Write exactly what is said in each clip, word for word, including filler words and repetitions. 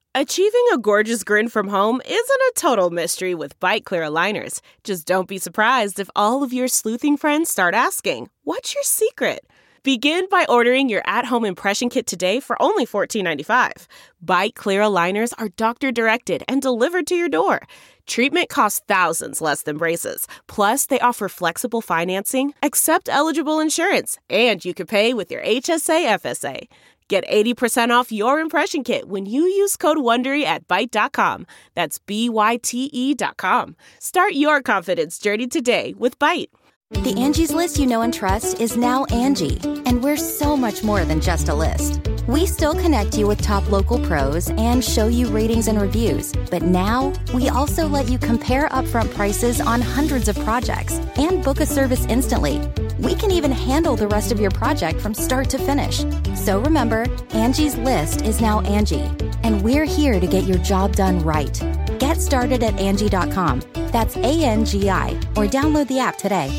Achieving a gorgeous grin from home isn't a total mystery with Byte Clear aligners. Just don't be surprised if all of your sleuthing friends start asking, "What's your secret?" Begin by ordering your at-home impression kit today for only fourteen ninety-five. Byte Clear aligners are doctor-directed and delivered to your door. Treatment costs thousands less than braces. Plus, they offer flexible financing, accept eligible insurance, and you can pay with your H S A F S A. Get eighty percent off your impression kit when you use code WONDERY at byte dot com. That's B Y T E dot com. Start your confidence journey today with Byte. The Angie's List you know and trust is now Angie, and we're so much more than just a list. We still connect you with top local pros and show you ratings and reviews, but now we also let you compare upfront prices on hundreds of projects and book a service instantly. We can even handle the rest of your project from start to finish. So remember, Angie's List is now Angie, and we're here to get your job done right. Get started at Angie dot com. That's A N G I, or download the app today.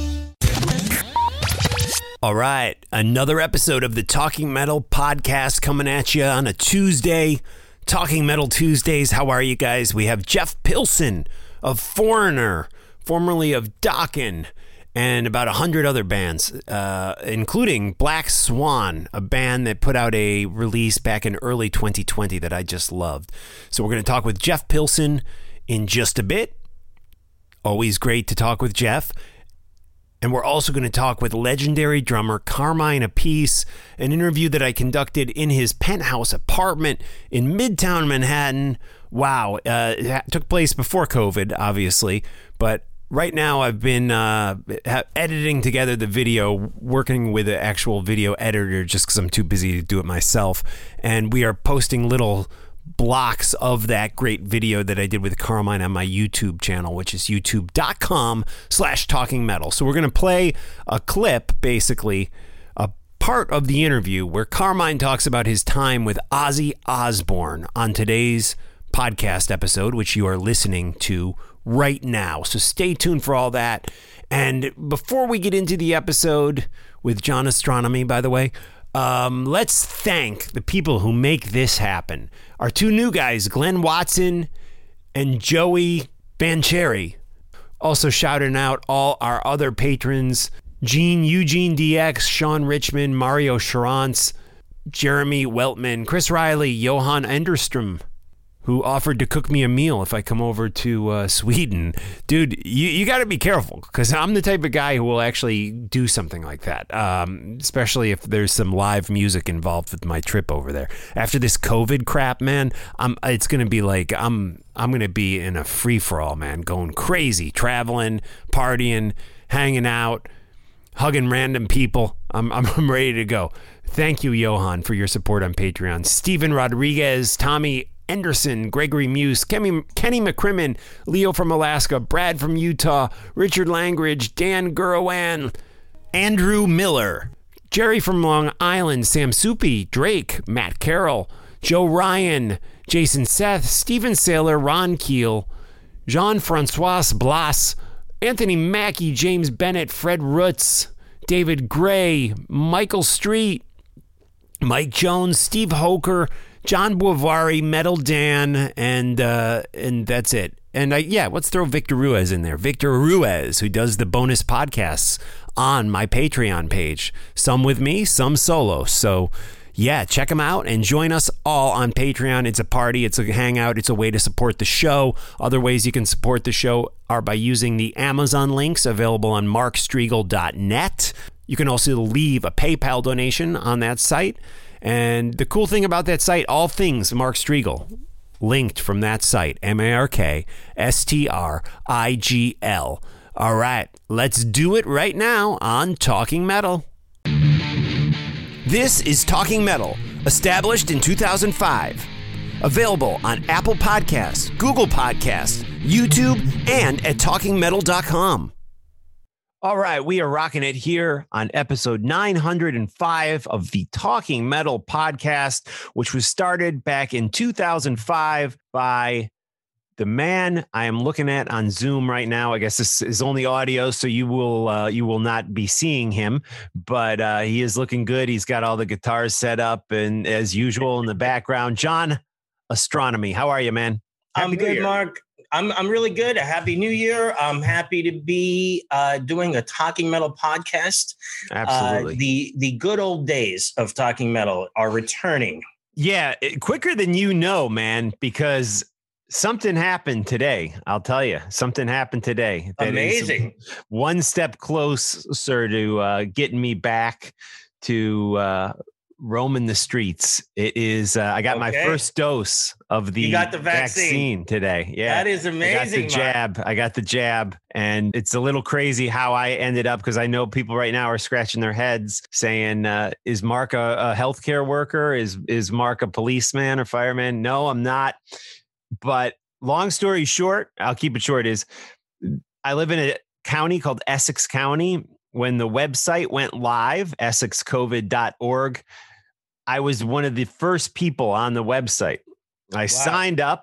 All right, another episode of the Talking Metal podcast coming at you on a Tuesday. Talking Metal Tuesdays. How are you guys? We have Jeff Pilson of Foreigner, formerly of Dokken, and about a hundred other bands, uh, including Black Swan, a band that put out a release back in early twenty twenty that I just loved. So we're going to talk with Jeff Pilson in just a bit. Always great to talk with Jeff. And we're also going to talk with legendary drummer Carmine Appice, an interview that I conducted in his penthouse apartment in Midtown Manhattan. Wow, uh, it took place before COVID, obviously, but right now I've been uh, editing together the video, working with an actual video editor just because I'm too busy to do it myself, and we are posting little blocks of that great video that I did with Carmine on my YouTube channel, which is youtube.com slash talking metal. So we're going to play a clip, basically, a part of the interview where Carmine talks about his time with Ozzy Osbourne on today's podcast episode, which you are listening to right now. So stay tuned for all that. And before we get into the episode with John Astronomy, by the way, Um, let's thank the people who make this happen. Our two new guys, Glenn Watson and Joey Bancheri. Also shouting out all our other patrons, Gene, Eugene D X, Sean Richmond, Mario Charance, Jeremy Weltman, Chris Riley, Johan Enderstrom, who offered to cook me a meal if I come over to uh, Sweden. Dude, you, you got to be careful, because I'm the type of guy who will actually do something like that, um, especially if there's some live music involved with my trip over there. After this COVID crap, man, I'm, it's going to be like, I'm I'm going to be in a free-for-all, man, going crazy, traveling, partying, hanging out, hugging random people. I'm, I'm, I'm ready to go. Thank you, Johan, for your support on Patreon. Steven Rodriguez, Tommy Anderson, Gregory Muse, Kenny, Kenny McCrimmon, Leo from Alaska, Brad from Utah, Richard Langridge, Dan Gurawan, Andrew Miller, Jerry from Long Island, Sam Soupy, Drake, Matt Carroll, Joe Ryan, Jason Seth, Stephen Saylor, Ron Keel, Jean-Francois Blas, Anthony Mackey, James Bennett, Fred Rutz, David Gray, Michael Street, Mike Jones, Steve Hoker, John Boivari, Metal Dan, and uh, and that's it. And I, yeah, let's throw Victor Ruiz in there. Victor Ruiz, who does the bonus podcasts on my Patreon page. Some with me, some solo. So yeah, check them out and join us all on Patreon. It's a party. It's a hangout. It's a way to support the show. Other ways you can support the show are by using the Amazon links available on mark striegel dot net. You can also leave a PayPal donation on that site. And the cool thing about that site, all things Mark Striegel, linked from that site, M A R K S T R I G L. All right, let's do it right now on Talking Metal. This is Talking Metal, established in two thousand five. Available on Apple Podcasts, Google Podcasts, YouTube, and at talking metal dot com. All right, we are rocking it here on episode nine hundred five of the Talking Metal podcast, which was started back in two thousand five by the man I am looking at on Zoom right now. I guess this is only audio, so you will uh, you will not be seeing him, but uh, he is looking good. He's got all the guitars set up, and as usual in the background, John Astronomy. How are you, man? Happy I'm good, Mark. I'm I'm really good. A happy new year. I'm happy to be uh, doing a Talking Metal podcast. Absolutely. Uh, the the good old days of Talking Metal are returning. Yeah, it, quicker than you know, man, because something happened today. I'll tell you, something happened today. That Amazing. Is one step closer to uh, getting me back to uh, roaming the streets. It is. Uh, I got okay. my first dose of the, you got the vaccine. vaccine today. Yeah, that is amazing. I got the jab. Mark. I got the jab, and it's a little crazy how I ended up because I know people right now are scratching their heads saying, uh, "Is Mark a, a healthcare worker? Is is Mark a policeman or fireman?" No, I'm not. But long story short, I'll keep it short. Is I live in a county called Essex County. When the website went live, essex covid dot org. I was one of the first people on the website. I wow. signed up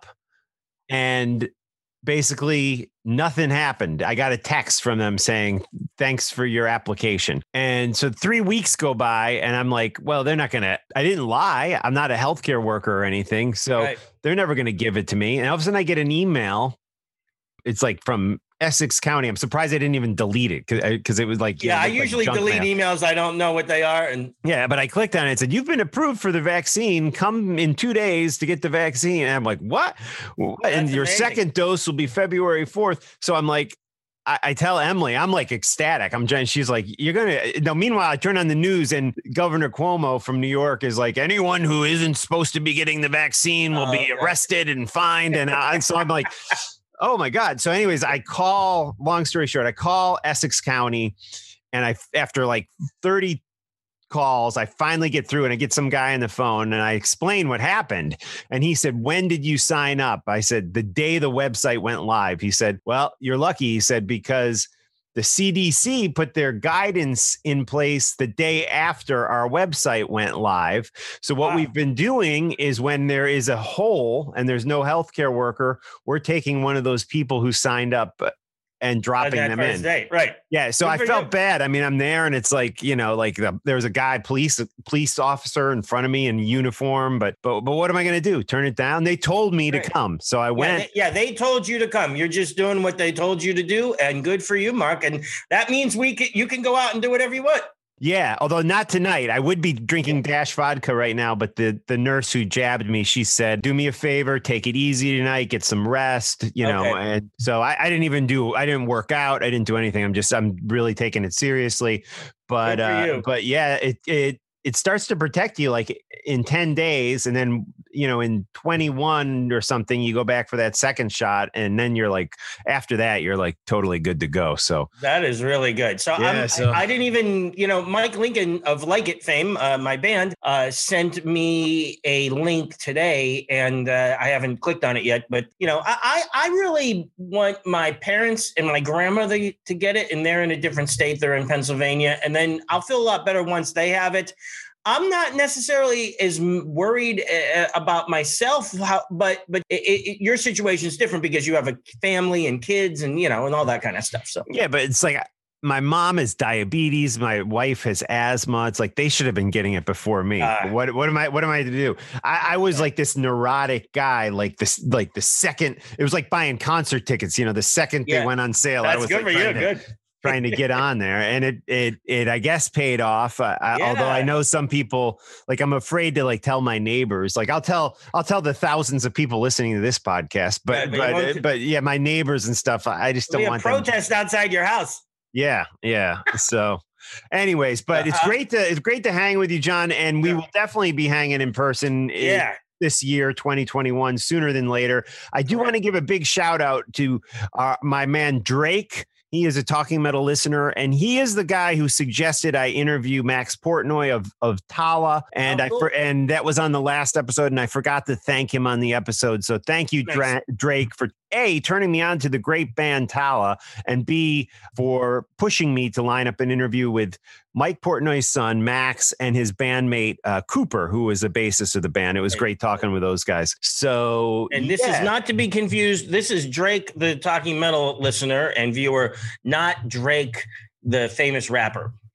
and basically nothing happened. I got a text from them saying, thanks for your application. And so three weeks go by and I'm like, well, they're not going to, I didn't lie. I'm not a healthcare worker or anything. So right. they're never going to give it to me. And all of a sudden I get an email. It's like from Essex County. I'm surprised I didn't even delete it because it was like, yeah, you know, I usually like delete mail. emails. I don't know what they are. And yeah, but I clicked on it and said, you've been approved for the vaccine. Come in two days to get the vaccine. And I'm like, what? what? And your amazing. second dose will be February fourth. So I'm like, I, I tell Emily, I'm like ecstatic. I'm trying. She's like, you're going to now. Meanwhile, I turn on the news and Governor Cuomo from New York is like, anyone who isn't supposed to be getting the vaccine will oh, be arrested and fined. And I, so I'm like, oh my God. So anyways, I call, long story short, I call Essex County and I, after like thirty calls, I finally get through and I get some guy on the phone and I explain what happened. And he said, when did you sign up? I said, the day the website went live. He said, well, you're lucky. He said, because the C D C put their guidance in place the day after our website went live. So what wow. we've been doing is when there is a hole and there's no healthcare worker, we're taking one of those people who signed up and dropping them in. Day. Right. Yeah. So I felt you. bad. I mean, I'm there and it's like, you know, like the, there was a guy, police, police officer in front of me in uniform, but, but, but what am I going to do? Turn it down? They told me right. to come. So I went. Yeah they, yeah, they told you to come. You're just doing what they told you to do. And good for you, Mark. And that means we can, you can go out and do whatever you want. Yeah, although not tonight. I would be drinking Dash vodka right now, but the, the nurse who jabbed me, she said, do me a favor, take it easy tonight, get some rest, you know. Okay. And so I, I didn't even do, I didn't work out. I didn't do anything. I'm just, I'm really taking it seriously. But, uh, but yeah, it, it, it starts to protect you like in ten days. And then, you know, in twenty-one or something, you go back for that second shot. And then you're like, after that, you're like totally good to go. So that is really good. So, yeah, I'm, so I, I didn't even, you know, Mike Lincoln of Like It fame, uh, my band, uh, sent me a link today and uh, I haven't clicked on it yet. But, you know, I, I really want my parents and my grandmother to get it. And they're in a different state. They're in Pennsylvania. And then I'll feel a lot better once they have it. I'm not necessarily as worried uh, about myself, how, but but it, it, your situation is different because you have a family and kids and, you know, and all that kind of stuff. So, yeah, but it's like my mom has diabetes. My wife has asthma. It's like they should have been getting it before me. Uh, what what am I what am I to do? I, I was like this neurotic guy, like this, like the second it was like buying concert tickets. You know, the second yeah, they went on sale, that's I was good like, for you. To, good. trying to get on there. And it, it, it, I guess paid off. Uh, yeah. I, although I know some people, like, I'm afraid to like tell my neighbors, like I'll tell, I'll tell the thousands of people listening to this podcast, but, yeah, but, but, but yeah, my neighbors and stuff, I just don't want protest them. outside your house. Yeah. Yeah. So anyways, but uh-huh. it's great to, it's great to hang with you, John. And we yeah. will definitely be hanging in person. Yeah. In, this year, twenty twenty-one, sooner than later. I do want to give a big shout out to uh, my man, Drake. He is a Talking Metal listener, and he is the guy who suggested I interview Max Portnoy of of Tala, and oh, cool. I for, and that was on the last episode, and I forgot to thank him on the episode. So thank you, Dra- Drake, for A, turning me on to the great band Tala, and B, for pushing me to line up an interview with Mike Portnoy's son, Max, and his bandmate, uh, Cooper, who was the bassist of the band. It was great talking with those guys. So, and this yeah. is not to be confused. This is Drake, the Talking Metal listener and viewer, not Drake, the famous rapper.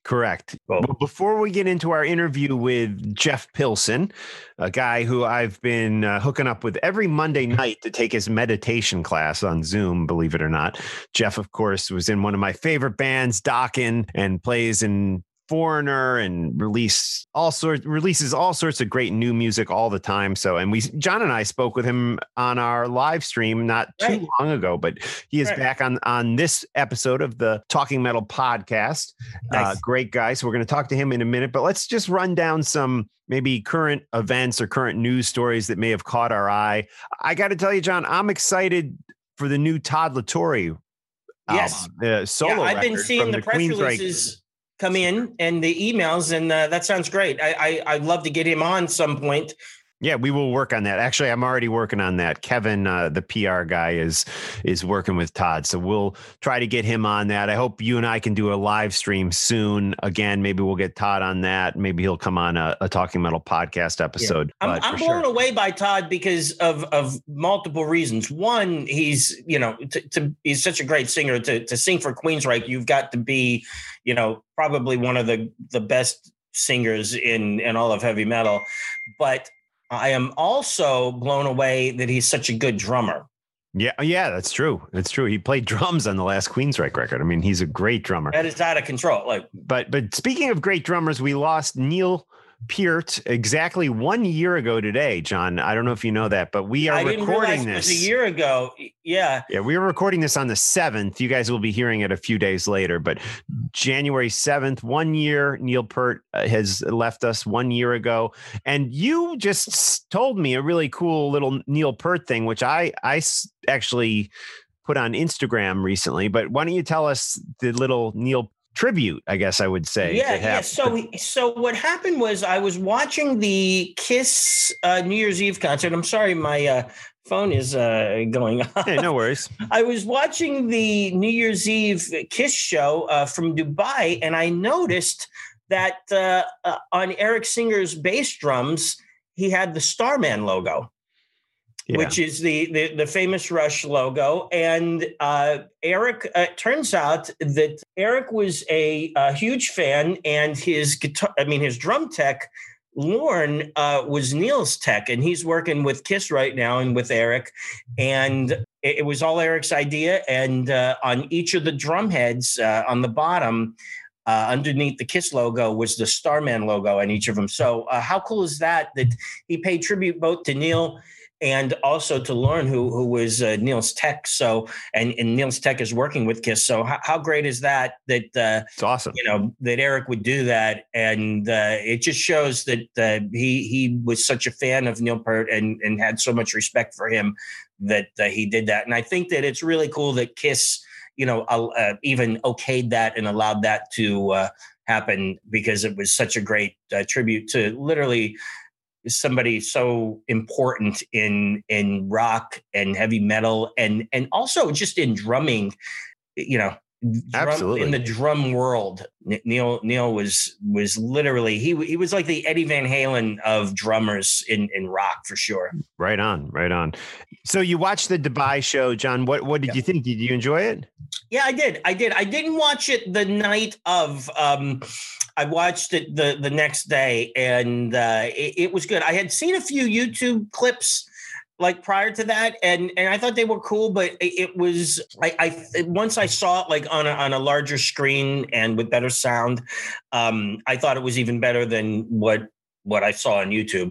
Correct. Well, before we get into our interview with Jeff Pilson, a guy who I've been uh, hooking up with every Monday night to take his meditation class on Zoom, believe it or not. Jeff, of course, was in one of my favorite bands, Dokken, and plays in Foreigner and release all sorts releases all sorts of great new music all the time. So, and we, John and I spoke with him on our live stream not too right. long ago, but he is right. back on, on this episode of the Talking Metal podcast. Nice. Uh, great guy. So we're going to talk to him in a minute, but let's just run down some maybe current events or current news stories that may have caught our eye. I got to tell you, John, I'm excited for the new Todd La Torre. Yes. Uh, solo yeah, I've been seeing the, the press releases come in and the emails, and uh, that sounds great. I, I I'd love to get him on some point. Yeah, we will work on that. Actually, I'm already working on that. Kevin, uh, the P R guy, is is working with Todd, so we'll try to get him on that. I hope you and I can do a live stream soon. Again, maybe we'll get Todd on that. Maybe he'll come on a, a Talking Metal podcast episode. Yeah. I'm, I'm blown sure. away by Todd because of of multiple reasons. One, he's you know to, to he's such a great singer. To to sing for Queensryche, you've got to be you know probably one of the the best singers in in all of heavy metal, but I am also blown away that he's such a good drummer. Yeah, yeah, that's true. That's true. He played drums on the last Queensryche record. I mean, he's a great drummer. That is out of control. Like, but but speaking of great drummers, we lost Neil Peart exactly one year ago today, John. I don't know if you know that, but we are I didn't recording this it was a year ago. Yeah. Yeah. We were recording this on the seventh. You guys will be hearing it a few days later, but January seventh, one year, Neil Peart has left us one year ago. And you just told me a really cool little Neil Peart thing, which I, I actually put on Instagram recently, but why don't you tell us the little Neil tribute, I guess I would say. Yeah, yeah. So, so what happened was I was watching the Kiss uh, New Year's Eve concert. I'm sorry, my uh, phone is uh, going on. Hey, no worries. I was watching the New Year's Eve Kiss show uh, from Dubai, and I noticed that uh, uh, on Eric Singer's bass drums, he had the Starman logo. Yeah. Which is the, the the famous Rush logo. And uh, Eric, uh, turns out that Eric was a, a huge fan, and his guitar, I mean, his drum tech, Lorne, uh, was Neil's tech, and he's working with Kiss right now and with Eric. And it, it was all Eric's idea. And uh, on each of the drum heads uh, on the bottom, Uh, underneath the Kiss logo was the Starman logo on each of them. So uh, how cool is that, that he paid tribute both to Neil and also to Lorne, who who was uh, Neil's tech. So, and, and Neil's tech is working with Kiss. So how, how great is that, that, uh, it's awesome, you know, that Eric would do that. And uh, it just shows that uh, he, he was such a fan of Neil Peart and, and had so much respect for him that uh, he did that. And I think that it's really cool that Kiss, you know, uh, even okayed that and allowed that to uh, happen, because it was such a great uh, tribute to literally somebody so important in in rock and heavy metal, and and also just in drumming, you know, drum, absolutely in the drum world. Neil Neil was was literally he he was like the Eddie Van Halen of drummers in in rock, for sure. Right on, right on. So you watched the Dubai show, John. What what did yeah. you think? Did you enjoy it? Yeah, I did. I did. I didn't watch it the night of. Um, I watched it the, the next day, and uh, it, it was good. I had seen a few YouTube clips like prior to that, and and I thought they were cool, but it, it was I, I once I saw it like on a, on a larger screen and with better sound, um, I thought it was even better than what what I saw on YouTube.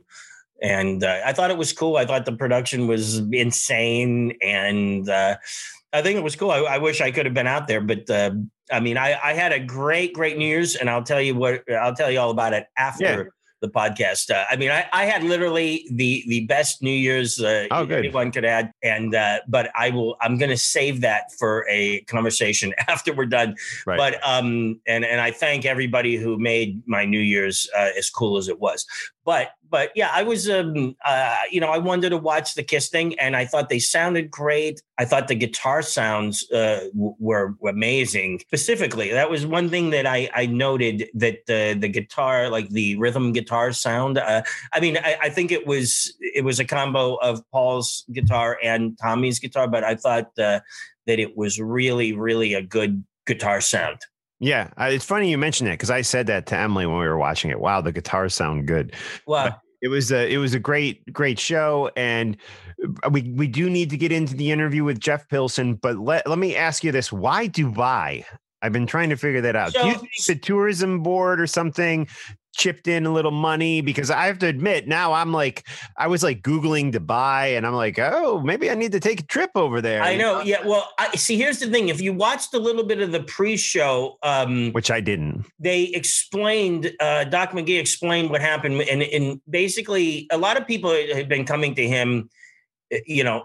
And uh, I thought it was cool. I thought the production was insane, and uh, I think it was cool. I, I wish I could have been out there, but uh, I mean, I, I had a great, great New Year's, and I'll tell you what, I'll tell you all about it after yeah. the podcast. Uh, I mean, I, I had literally the the best New Year's uh, oh, anyone could add, and uh, but I will. I'm going to save that for a conversation after we're done. Right. But um, and and I thank everybody who made my New Year's uh, as cool as it was. But but yeah, I was um uh you know I wanted to watch the Kiss thing, and I thought they sounded great. I thought the guitar sounds uh, w- were, were amazing. Specifically, that was one thing that I I noted, that the the guitar, like the rhythm guitar sound. Uh, I mean, I, I think it was it was a combo of Paul's guitar and Tommy's guitar, but I thought uh, that it was really really a good guitar sound. Yeah, uh, it's funny you mentioned that because I said that to Emily when we were watching it. Wow, the guitars sound good. Wow. But it was a it was a great great show, and we we do need to get into the interview with Jeff Pilson. But let let me ask you this: why Dubai? I've been trying to figure that out. So, do you think the tourism board or something chipped in a little money? Because I have to admit, now I'm like, I was like Googling Dubai and I'm like, oh, maybe I need to take a trip over there. I know. Yeah. Well, I see, here's the thing. If you watched a little bit of the pre-show, um, which I didn't, they explained, uh, Doc McGee explained what happened. And, and basically a lot of people had been coming to him, you know,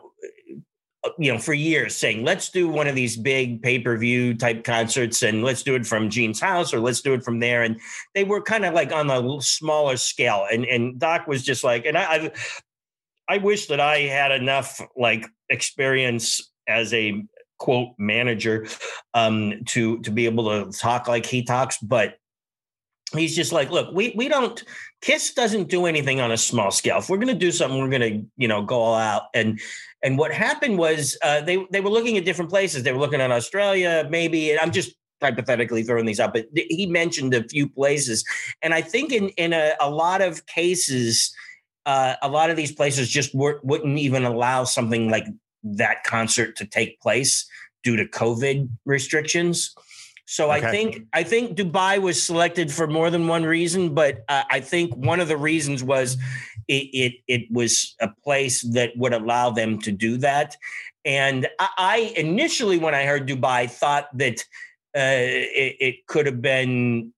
you know, for years saying, let's do one of these big pay-per-view type concerts and let's do it from Gene's house or let's do it from there. And they were kind of like on a smaller scale. And, and Doc was just like, and I, I, I wish that I had enough like experience as a quote manager um, to, to be able to talk like he talks, but he's just like, look, we, we don't, KISS doesn't do anything on a small scale. If we're going to do something, we're going to, you know, go all out. And, and what happened was uh, they, they were looking at different places. They were looking at Australia, maybe, and I'm just hypothetically throwing these up, but he mentioned a few places. And I think in, in a, a lot of cases, uh, a lot of these places just were, wouldn't even allow something like that concert to take place due to COVID restrictions. So okay. I think I think Dubai was selected for more than one reason, but uh, I think one of the reasons was it, it it was a place that would allow them to do that. And I, I initially, when I heard Dubai, thought that uh, it, it could have been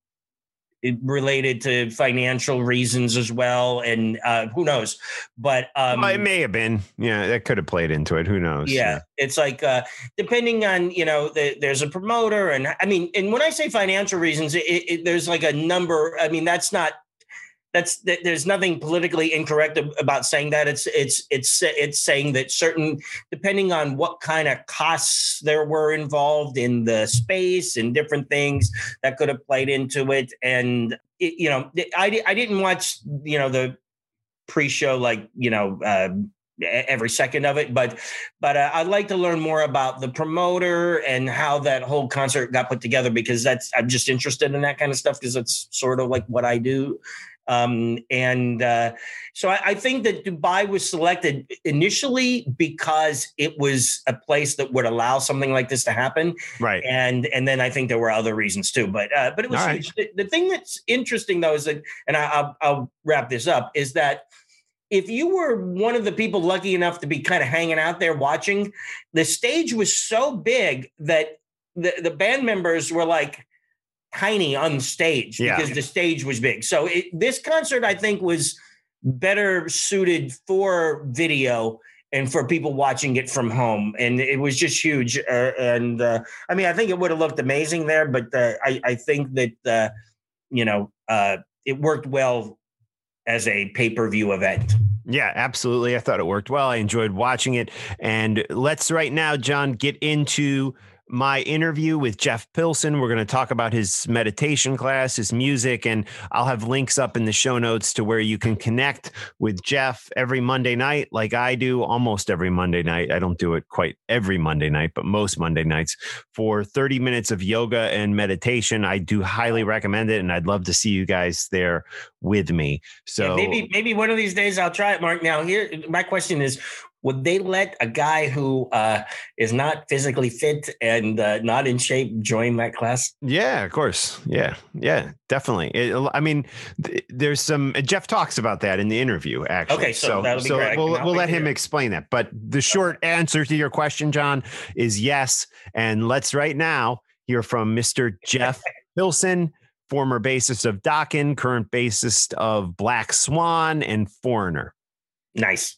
related to financial reasons as well, and uh, who knows? But um, well, it may have been. Yeah, that could have played into it. Who knows? Yeah, yeah. It's like uh, depending on, you know, the, there's a promoter, and I mean, and when I say financial reasons, it, it, there's like a number. I mean, that's not. That's there's nothing politically incorrect about saying that. It's it's it's it's saying that certain, depending on what kind of costs there were involved in the space and different things that could have played into it. And it, you know, I I didn't watch, you know, the pre-show, like, you know, uh, every second of it, but but uh, I'd like to learn more about the promoter and how that whole concert got put together, because that's I'm just interested in that kind of stuff, because it's sort of like what I do. Um, and uh, so I, I think that Dubai was selected initially because it was a place that would allow something like this to happen. Right. And and then I think there were other reasons too. But uh, but it was right. the, the thing that's interesting, though, is that, and I, I'll, I'll wrap this up, is that if you were one of the people lucky enough to be kind of hanging out there watching, the stage was so big that the, the band members were like tiny on stage yeah. because the stage was big. So it, this concert, I think, was better suited for video and for people watching it from home. And it was just huge. Uh, and uh, I mean, I think it would have looked amazing there, but uh, I, I think that, uh, you know, uh, it worked well as a pay-per-view event. Yeah, absolutely. I thought it worked well. I enjoyed watching it. And let's right now, John, get into my interview with Jeff Pilson. We're going to talk about his meditation class, his music, and I'll have links up in the show notes to where you can connect with Jeff every Monday night, like I do almost every Monday night. I don't do it quite every Monday night, but most Monday nights for thirty minutes of yoga and meditation. I do highly recommend it, and I'd love to see you guys there with me. So yeah, maybe maybe one of these days I'll try it, Mark. Now, here, my question is, would they let a guy who uh, is not physically fit and uh, not in shape join that class? Yeah, of course. Yeah, yeah, definitely. It, I mean, th- there's some, Jeff talks about that in the interview, actually. Okay, so, so that'll be so great. We'll, we'll let him explain that. But the short okay. answer to your question, John, is yes. And let's right now hear from Mister Jeff Pilson, former bassist of Dokken, current bassist of Black Swan and Foreigner. Nice.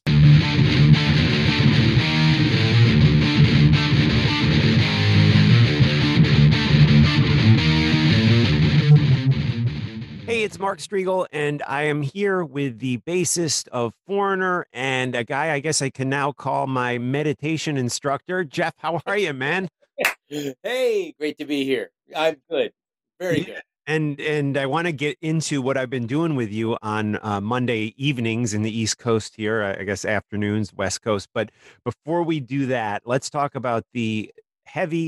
Hey, it's Mark Striegel, and I am here with the bassist of Foreigner and a guy I guess I can now call my meditation instructor. Jeff, how are you, man? Hey, great to be here. I'm good. Very good. And and I want to get into what I've been doing with you on uh, Monday evenings in the East Coast here, I guess afternoons, West Coast. But before we do that, let's talk about the heavy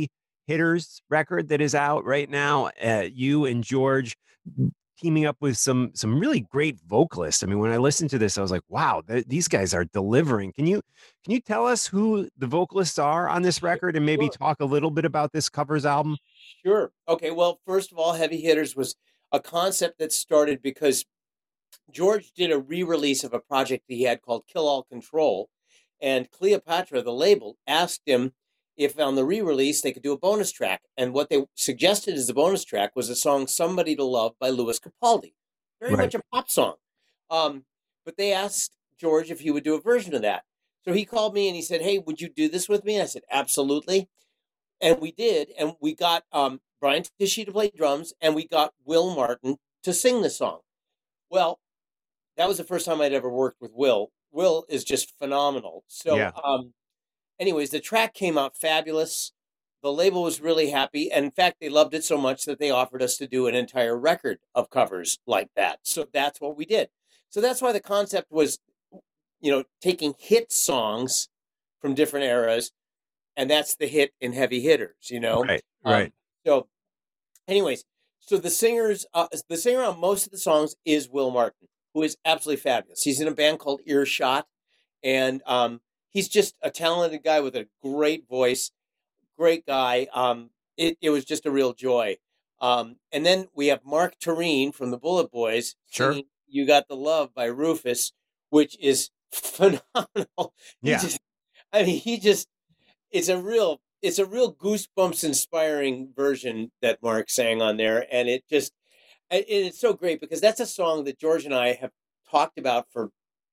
Hitters record that is out right now. Uh, you and George teaming up with some some really great vocalists. I mean, when I listened to this, I was like, wow, th- these guys are delivering. Can you can you tell us who the vocalists are on this record and maybe Sure. talk a little bit about this covers album? Sure. Okay. Well, first of all, Heavy Hitters was a concept that started because George did a re-release of a project he had called Kill All Control, and Cleopatra, the label, asked him if on the re-release they could do a bonus track. And what they suggested as the bonus track was the song Somebody to Love by Louis Capaldi. Very Right. much a pop song. Um, but they asked George if he would do a version of that. So he called me and he said, hey, would you do this with me? And I said, absolutely. And we did. And we got um, Brian Tichy to play drums, and we got Will Martin to sing the song. Well, that was the first time I'd ever worked with Will. Will is just phenomenal. So, Yeah. um, anyways, the track came out fabulous. The label was really happy. And in fact, they loved it so much that they offered us to do an entire record of covers like that. So that's what we did. So that's why the concept was, you know, taking hit songs from different eras. And that's the hit in Heavy Hitters, you know? Right, right. Um, so anyways, so the singers, uh, the singer on most of the songs is Will Martin, who is absolutely fabulous. He's in a band called Earshot, and um, he's just a talented guy with a great voice, great guy. Um, it, it was just a real joy. Um, and then we have Mark Tureen from the Bullet Boys Sure. singing You Got the Love by Rufus, which is phenomenal. Yeah. He just, I mean, he just, it's a real, it's a real Goosebumps inspiring version that Mark sang on there. And it just, and it's so great because that's a song that George and I have talked about for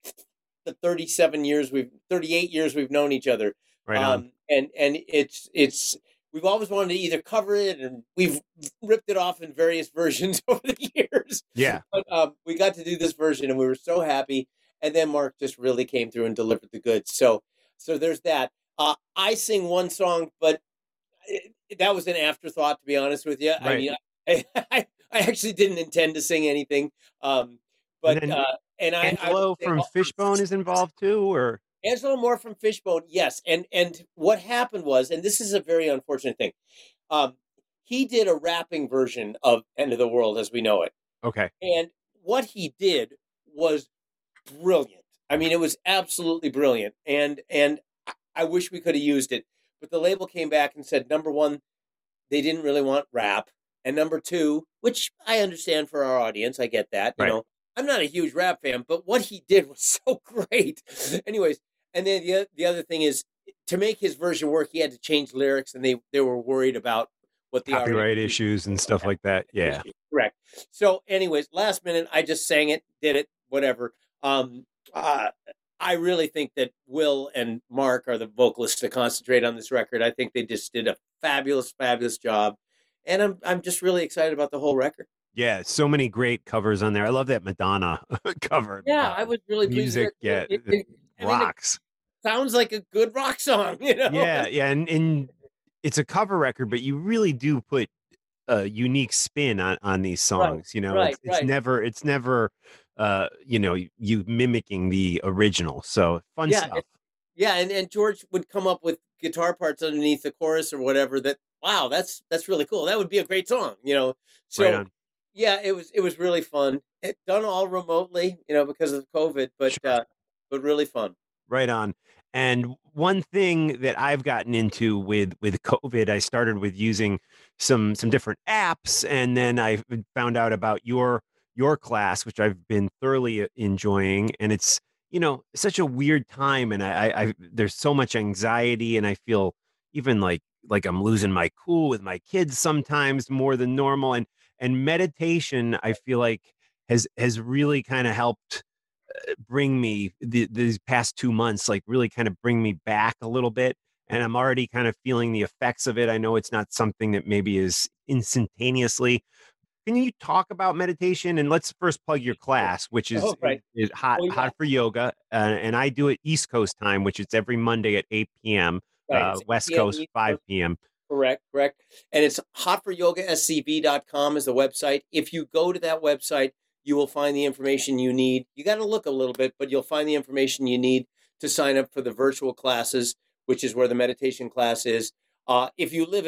the thirty-seven years we've, thirty-eight years we've known each other. Right on. Um, and, and it's, it's, we've always wanted to either cover it, and we've ripped it off in various versions over the years. Yeah. But um, we got to do this version and we were so happy. And then Mark just really came through and delivered the goods. So, so there's that. Uh, I sing one song, but it, that was an afterthought, to be honest with you. Right. I mean, I, I, I actually didn't intend to sing anything. Um, but, and, then, uh, and I, Angelo I from say, Fishbone is involved too, or? Angelo Moore from Fishbone, yes. And and what happened was, and this is a very unfortunate thing, um, he did a rapping version of End of the World as we know it. Okay. And what he did was brilliant. I mean, it was absolutely brilliant. And and I wish we could have used it. But the label came back and said, number one, they didn't really want rap. And number two, which I understand for our audience, I get that. You Right. know, I'm not a huge rap fan, but what he did was so great. Anyways, and then the, the other thing is, to make his version work, he had to change lyrics, and they, they were worried about what the copyright issues and stuff like that. Yeah. Correct. So anyways, last minute, I just sang it, did it, whatever. Um, uh, I really think that Will and Mark are the vocalists to concentrate on this record. I think they just did a fabulous, fabulous job. And I'm I'm just really excited about the whole record. Yeah, so many great covers on there. I love that Madonna cover. Yeah, uh, I was really pleased. music. With it. Yeah, It, it, it I mean, rocks. it sounds like a good rock song, you know? Yeah, yeah, and, and it's a cover record, but you really do put a unique spin on, on these songs. Right, you know, right, it's, it's right. never it's never uh, you know, you mimicking the original. So fun Yeah, stuff. it- Yeah, and, and George would come up with guitar parts underneath the chorus or whatever that, wow, that's that's really cool. That would be a great song, you know? So, Right on. yeah, it was it was really fun. It, done all remotely, you know, because of COVID, but Sure. uh, but really fun. Right on. And one thing that I've gotten into with with COVID, I started with using some some different apps, and then I found out about your your class, which I've been thoroughly enjoying. And it's, you know, such a weird time, and I, I, I there's so much anxiety, and I feel even like like I'm losing my cool with my kids sometimes more than normal. And and meditation, I feel like has has really kind of helped bring me the, these past two months, like really kind of bring me back a little bit. And I'm already kind of feeling the effects of it. I know it's not something that maybe is instantaneously. Can you talk about meditation? And let's first plug your class, which is, Oh, right. is hot, Oh, yeah. hot for yoga. Uh, and I do it East Coast time, which is every Monday at eight p.m. Right, Uh, it's West eight p m Coast, East five Coast. p.m. Correct, correct. And it's hot for yoga s c v dot com is the website. If you go to that website, you will find the information you need. You got to look a little bit, but you'll find the information you need to sign up for the virtual classes, which is where the meditation class is. Uh, if you live in,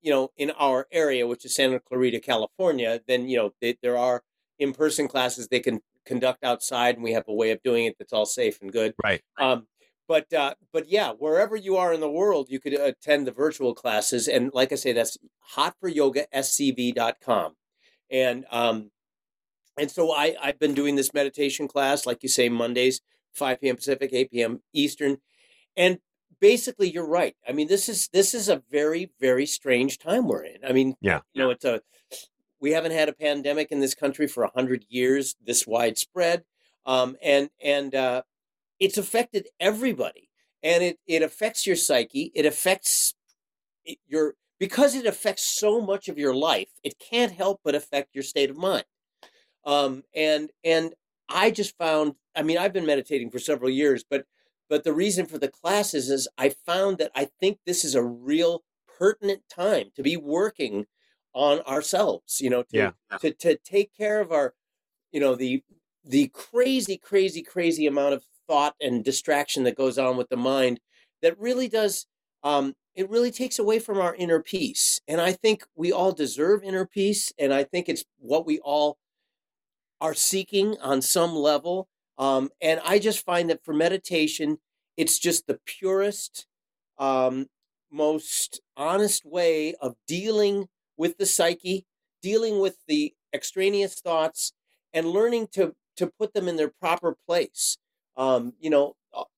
you know, in our area, which is Santa Clarita, California, then, you know, they, there are in-person classes they can conduct outside, and we have a way of doing it that's all safe and good. Right. Um, but, uh, but yeah, wherever you are in the world, you could attend the virtual classes. And like I say, that's hot for yoga s c v dot com. And, um, and so I, I've been doing this meditation class, like you say, Mondays, five p.m. Pacific, eight p.m. Eastern. And basically, you're right. I mean, this is this is a very, very strange time we're in. I mean, yeah, you know, it's a we haven't had a pandemic in this country for a hundred years, this widespread, um, and and uh, it's affected everybody, and it it affects your psyche. It affects your because it affects so much of your life. It can't help but affect your state of mind. Um, and and I just found. I mean, I've been meditating for several years, but. But the reason for the classes is I found that I think this is a real pertinent time to be working on ourselves, you know, to, yeah. to, to take care of our, you know, the, the crazy, crazy, crazy amount of thought and distraction that goes on with the mind that really does, um, it really takes away from our inner peace. And I think we all deserve inner peace. And I think it's what we all are seeking on some level. Um, and I just find that for meditation, it's just the purest, um, most honest way of dealing with the psyche, dealing with the extraneous thoughts, and learning to to put them in their proper place. Um, you know,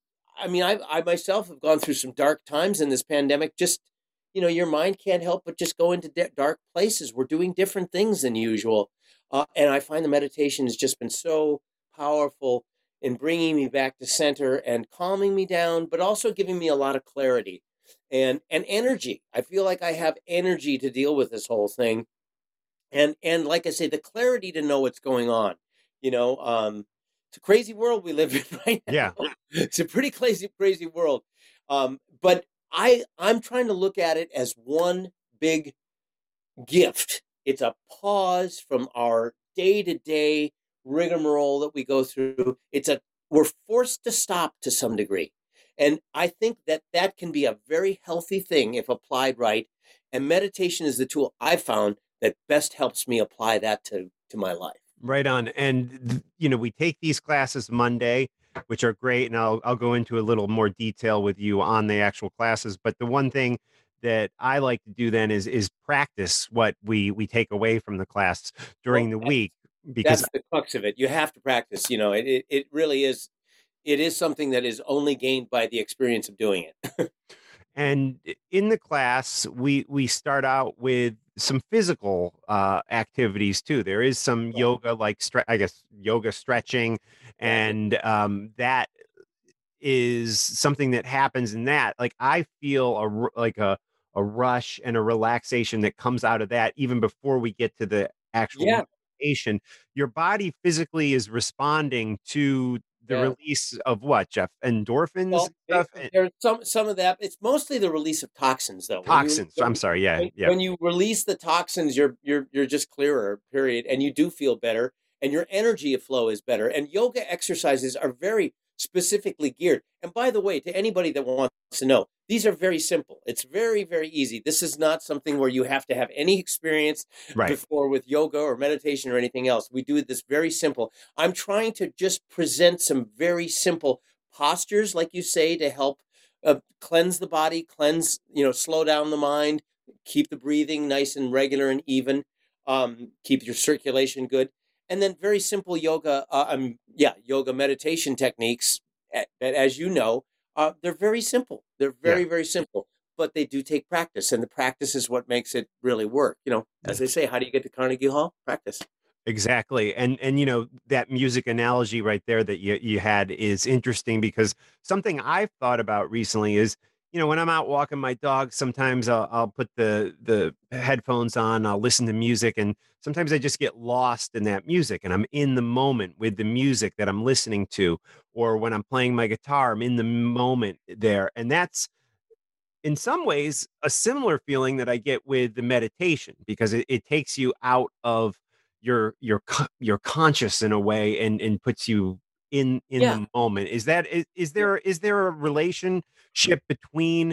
I mean, I, I myself have gone through some dark times in this pandemic. Just, you know, your mind can't help but just go into de- dark places. We're doing different things than usual. Uh, and I find the meditation has just been so powerful in bringing me back to center and calming me down, but also giving me a lot of clarity and, and energy. I feel like I have energy to deal with this whole thing. And, and like I say, the clarity to know what's going on, you know, um, it's a crazy world we live in right now. Yeah. It's a pretty crazy, crazy world. Um, but I, I'm trying to look at it as one big gift. It's a pause from our day-to-day rigmarole that we go through. It's a, we're forced to stop to some degree. And I think that that can be a very healthy thing if applied right. And meditation is the tool I've found that best helps me apply that to, to my life. Right on. And, you know, we take these classes Monday, which are great. And I'll, I'll go into a little more detail with you on the actual classes. But the one thing that I like to do then is, is practice what we, we take away from the class during well, the week. Because that's the crux of it. You have to practice, you know, it, it, it really is. It is something that is only gained by the experience of doing it. And in the class, we, we start out with some physical uh, activities too. There is some yeah. yoga, like, stre- I guess, yoga stretching. And um, that is something that happens in that. Like, I feel a, like a, a rush and a relaxation that comes out of that, even before we get to the actual yeah. meditation. Your body physically is responding to the yeah. release of what, Jeff? Endorphins? Well, stuff? There's some some of that. It's mostly the release of toxins, though. Toxins. You, I'm sorry. Yeah, when, yeah. When you release the toxins, you're you're you're just clearer. Period. And you do feel better, and your energy flow is better. And yoga exercises are very specifically geared. And by the way, to anybody that wants to know, these are very simple. It's very, very easy. This is not something where you have to have any experience right. before with yoga or meditation or anything else. We do this very simple. I'm trying to just present some very simple postures, like you say, to help uh, cleanse the body, cleanse, you know, slow down the mind, keep the breathing nice and regular and even, um, keep your circulation good. And then very simple yoga, uh, um, yeah, yoga meditation techniques, that, as you know, uh, they're very simple. They're very, yeah. very simple, but they do take practice. And the practice is what makes it really work. You know, as they say, how do you get to Carnegie Hall? Practice. Exactly. And, and, you know, that music analogy right there that you, you had is interesting, because something I've thought about recently is, you know, when I'm out walking my dog, sometimes I'll, I'll put the, the headphones on, I'll listen to music, and sometimes I just get lost in that music and I'm in the moment with the music that I'm listening to. Or when I'm playing my guitar, I'm in the moment there. And that's, in some ways, a similar feeling that I get with the meditation, because it, it takes you out of your, your, your conscious in a way, and, and puts you in, in yeah. the moment. Is that, is, is there, is there a relationship between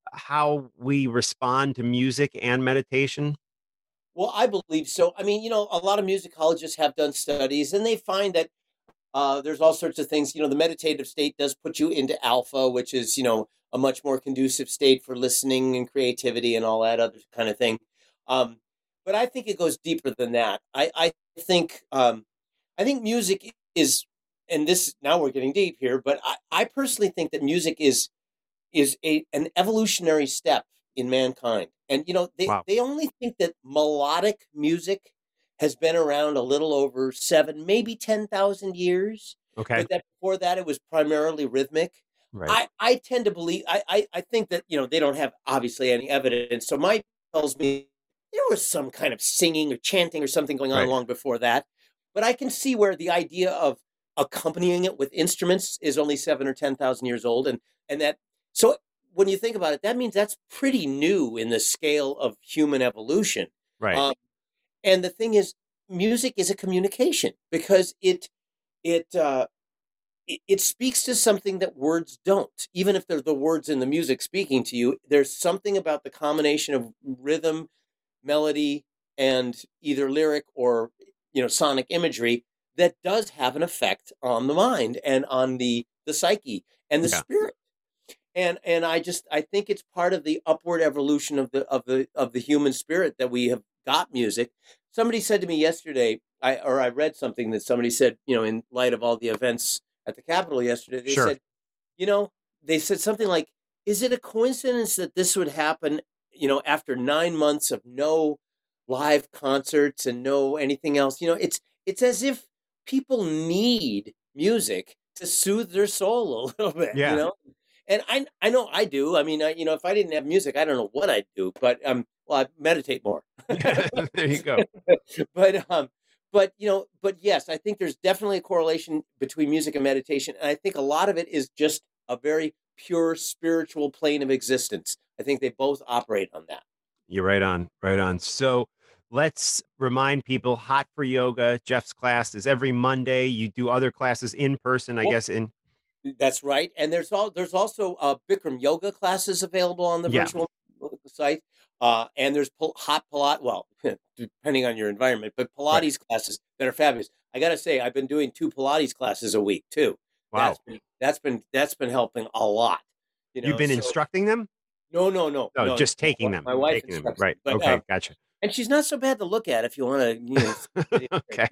how we respond to music and meditation? Well, I believe so. I mean, you know, a lot of musicologists have done studies, and they find that uh, there's all sorts of things. You know, the meditative state does put you into alpha, which is, you know, a much more conducive state for listening and creativity and all that other kind of thing. Um, but I think it goes deeper than that. I, I think um, I think music is, and this now we're getting deep here, but I, I personally think that music is is a an evolutionary step in mankind. And, you know, they, wow. they only think that melodic music has been around a little over seven, maybe ten thousand years. Okay. But that before that, it was primarily rhythmic. Right. I, I tend to believe, I, I, I think that, you know, they don't have obviously any evidence. So my tells me there was some kind of singing or chanting or something going on right. long before that. But I can see where the idea of accompanying it with instruments is only seven or ten thousand years old. And, and that, so when you think about it, that means that's pretty new in the scale of human evolution. Right. Um, and the thing is, music is a communication because it, it, uh, it, it speaks to something that words don't. Even if they're the words in the music speaking to you, there's something about the combination of rhythm, melody, and either lyric or, you know, sonic imagery that does have an effect on the mind and on the, the psyche and the yeah. spirit. And and I just I think it's part of the upward evolution of the of the of the human spirit that we have got music. Somebody said to me yesterday, I or I read something that somebody said, you know, in light of all the events at the Capitol yesterday, they sure. said, you know, they said something like, is it a coincidence that this would happen, you know, after nine months of no live concerts and no anything else? You know, it's it's as if people need music to soothe their soul a little bit, yeah. you know? And I I know I do. I mean, I, you know, if I didn't have music, I don't know what I'd do. But um, well, I meditate more. There you go. but um, but you know, but yes, I think there's definitely a correlation between music and meditation, and I think a lot of it is just a very pure spiritual plane of existence. I think they both operate on that. You're right on, right on. So let's remind people: Hot for Yoga, Jeff's class is every Monday. You do other classes in person, I well, guess in. That's right, and there's all there's also uh, Bikram yoga classes available on the yeah. virtual site, uh, and there's pol- hot Pilates. Well, depending on your environment, but Pilates right. classes that are fabulous. I got to say, I've been doing two Pilates classes a week too. Wow, that's been that's been, that's been helping a lot. You know, you've been so, instructing them? No, no, no, no, no just taking my, them. My wife taking instructs them. Right. But, okay, uh, gotcha. And she's not so bad to look at if you want to. You know, okay.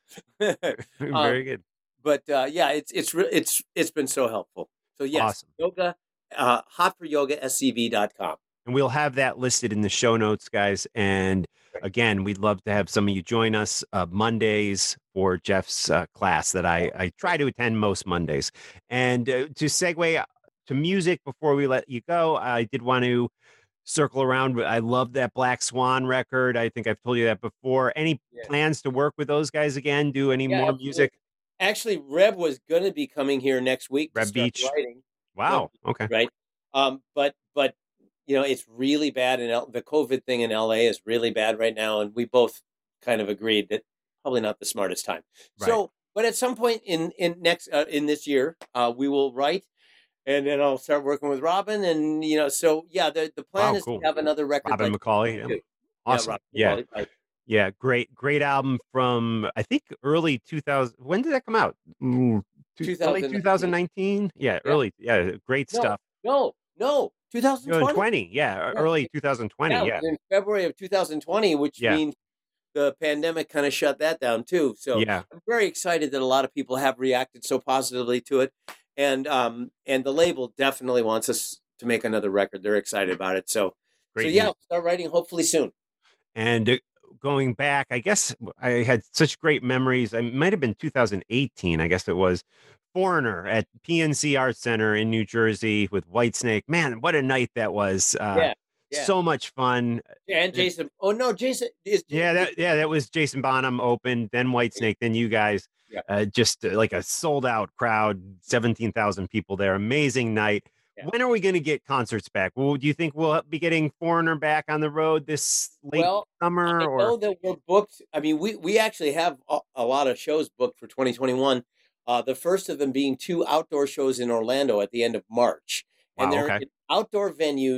um, Very good. But uh, yeah, it's it's re- it's it's been so helpful. So yes, awesome. yoga, uh, hot for yoga S C V dot com. And we'll have that listed in the show notes, guys. And again, we'd love to have some of you join us uh, Mondays for Jeff's uh, class that I, I try to attend most Mondays. And uh, to segue to music before we let you go, I did want to circle around. I love that Black Swan record. I think I've told you that before. Any yeah. plans to work with those guys again? Do any yeah, more absolutely. music? Actually, Reb was going to be coming here next week. Reb to start Beach. Writing. Wow. Reb, okay. Right. Um, but but you know, it's really bad in L- the COVID thing in L A is really bad right now, and we both kind of agreed that probably not the smartest time. Right. So, but at some point in in next uh, in this year, uh, we will write. And then I'll start working with Robin, and you know, so yeah, the the plan wow, is cool. to have another record. Robin like McCauley, yeah. awesome, yeah, yeah. Right. yeah, great, great album from I think early two thousand. When did that come out? Mm, early twenty nineteen. Yeah, yeah, early, yeah, great no, stuff. No, no, twenty twenty. Yeah, yeah, early twenty twenty. Yeah, yeah. in February of two thousand twenty, which yeah. means the pandemic kind of shut that down too. So yeah. I'm very excited that a lot of people have reacted so positively to it. And um and the label definitely wants us to make another record. They're excited about it. So Great so yeah, I'll start writing hopefully soon. And uh, going back, I guess I had such great memories. It might have been two thousand eighteen. I guess it was Foreigner at P N C Arts Center in New Jersey with Whitesnake. Man, what a night that was! Uh, yeah, yeah, so much fun. Yeah, and Jason. Oh no, Jason is. Yeah, that yeah, that was Jason Bonham opened, then Whitesnake, then you guys. Yeah. Uh, just uh, like a sold out crowd, seventeen thousand people there. Amazing night. Yeah. When are we going to get concerts back? Well, do you think we'll be getting Foreigner back on the road this late well, summer? I or? know that we're booked. I mean, we, we actually have a, a lot of shows booked for twenty twenty-one. Uh, the first of them being two outdoor shows in Orlando at the end of March. And wow, they're okay. in outdoor venues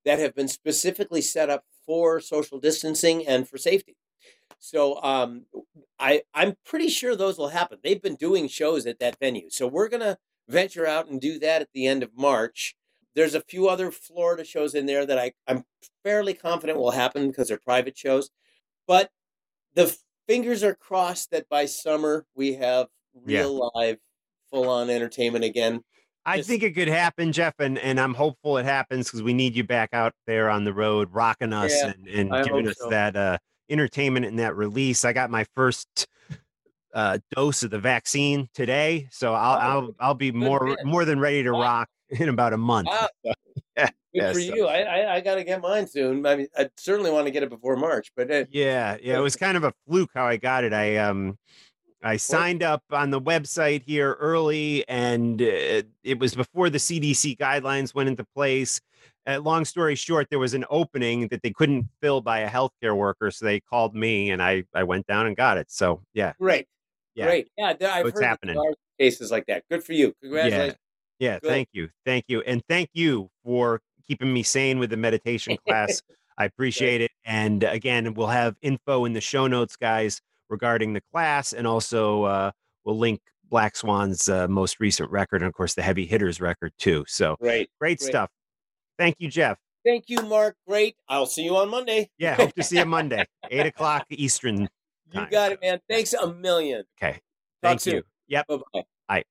that have been specifically set up for social distancing and for safety. So um, I, I'm pretty sure those will happen. They've been doing shows at that venue. So we're going to venture out and do that at the end of March. There's a few other Florida shows in there that I, I'm fairly confident will happen because they're private shows. But the fingers are crossed that by summer we have real yeah. live, full-on entertainment again. I Just, think it could happen, Jeff, and, and I'm hopeful it happens because we need you back out there on the road, rocking us yeah, and, and giving us so. that uh, entertainment and that release. I got my first uh, dose of the vaccine today, so I'll oh, I'll I'll be more man. more than ready to wow. rock in about a month. Wow. So, yeah, good yeah, for so. you. I I, I got to get mine soon. I mean, I certainly want to get it before March, but uh, yeah, yeah, it was kind of a fluke how I got it. I um. I signed up on the website here early, and it, it was before the C D C guidelines went into place. Uh, long story short, there was an opening that they couldn't fill by a healthcare worker, so they called me, and I, I went down and got it. So, yeah. Great. Yeah. Great. Yeah, I've What's heard happening? Cases like that. Good for you. Congratulations. Yeah, yeah thank you. Thank you. And thank you for keeping me sane with the meditation class. I appreciate it. And again, we'll have info in the show notes, guys, regarding the class, and also uh, we'll link Black Swan's uh, most recent record, and of course the Heavy Hitters record too. So great, great, great stuff. Thank you, Jeff. Thank you, Mark. Great. I'll see you on Monday. Yeah, hope to see you Monday, eight o'clock Eastern time. You got it, man. Thanks a million. Okay. Thank Talk you. Soon. Yep. Bye-bye. Bye.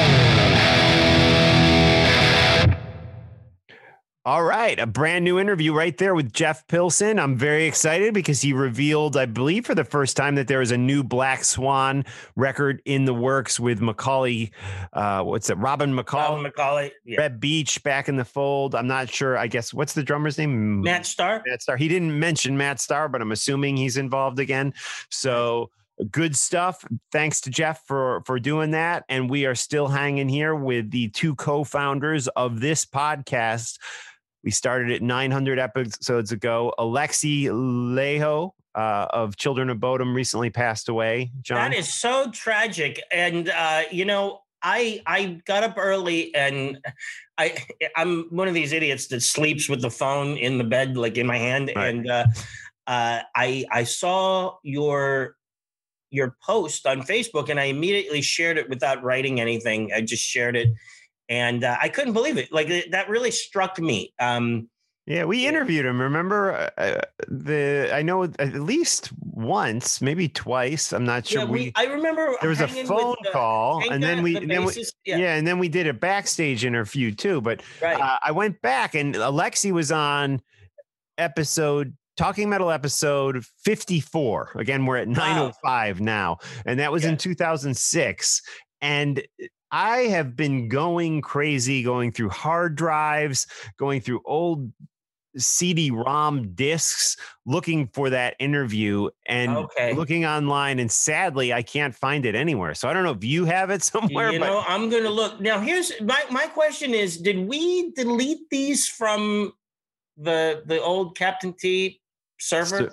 All right, a brand new interview right there with Jeff Pilson. I'm very excited because he revealed, I believe for the first time, that there is a new Black Swan record in the works with Macaulay. Uh, what's it? Robin McCall. Robin McCauley. Yeah. Red Beach back in the fold. I'm not sure. I guess what's the drummer's name? Matt Starr. Matt Starr. He didn't mention Matt Starr, but I'm assuming he's involved again. So good stuff. Thanks to Jeff for, for doing that. And we are still hanging here with the two co-founders of this podcast. We started it nine hundred episodes ago. Alexi Leho uh, of Children of Bodom recently passed away. John? That is so tragic. And, uh, you know, I I got up early, and I, I'm one of these idiots that sleeps with the phone in the bed, like in my hand. Right. And uh, uh, I I saw your your post on Facebook, and I immediately shared it without writing anything. I just shared it. And uh, I couldn't believe it. Like it, that really struck me. Um, yeah, we interviewed him. Remember uh, the? I know at least once, maybe twice. I'm not sure. Yeah, we, we. I remember there was a phone with, call, uh, and then we, the then we yeah. yeah, and then we did a backstage interview too. But right. uh, I went back, and Alexi was on episode. Talking Metal episode fifty-four. Again, we're at nine oh five wow. now, and that was yeah. in two thousand six. And I have been going crazy, going through hard drives, going through old C D ROM discs, looking for that interview and okay. looking online. And sadly, I can't find it anywhere. So I don't know if you have it somewhere. You but- know, I'm going to look. Now, here's my, my question is, did we delete these from the the old Captain T server? So-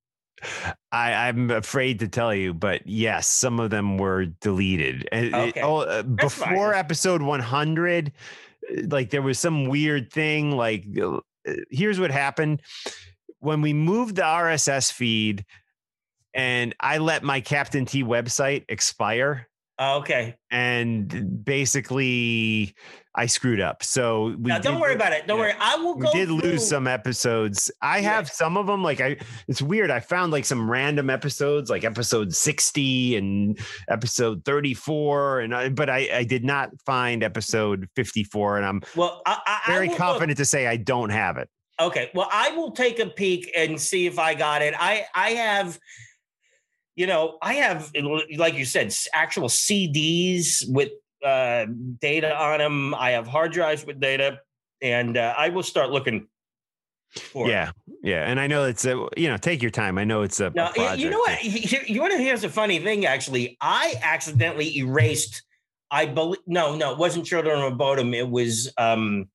I, I'm afraid to tell you, but yes, some of them were deleted. And okay. it, oh, uh, before fine. episode one hundred, like there was some weird thing. Like, uh, here's what happened when we moved the R S S feed, and I let my Captain T website expire. Oh, okay. And basically, I screwed up. So we now, don't did, worry about it. Don't yeah, worry. I will go. We did through. lose some episodes. I have yeah. some of them. Like I, it's weird. I found like some random episodes, like episode sixty and episode thirty-four, and I, but I, I did not find episode fifty-four. And I'm well, I, I, very I will, confident to say I don't have it. Okay. Well, I will take a peek and see if I got it. I, I have. You know, I have, like you said, actual C Ds with uh, data on them. I have hard drives with data, and uh, I will start looking for yeah, it. Yeah. And I know it's a, you know, take your time. I know it's a, now, a project. You know what? You want to hear a funny thing, actually. I accidentally erased, I believe, no, no, it wasn't Children of Bodom. It was um,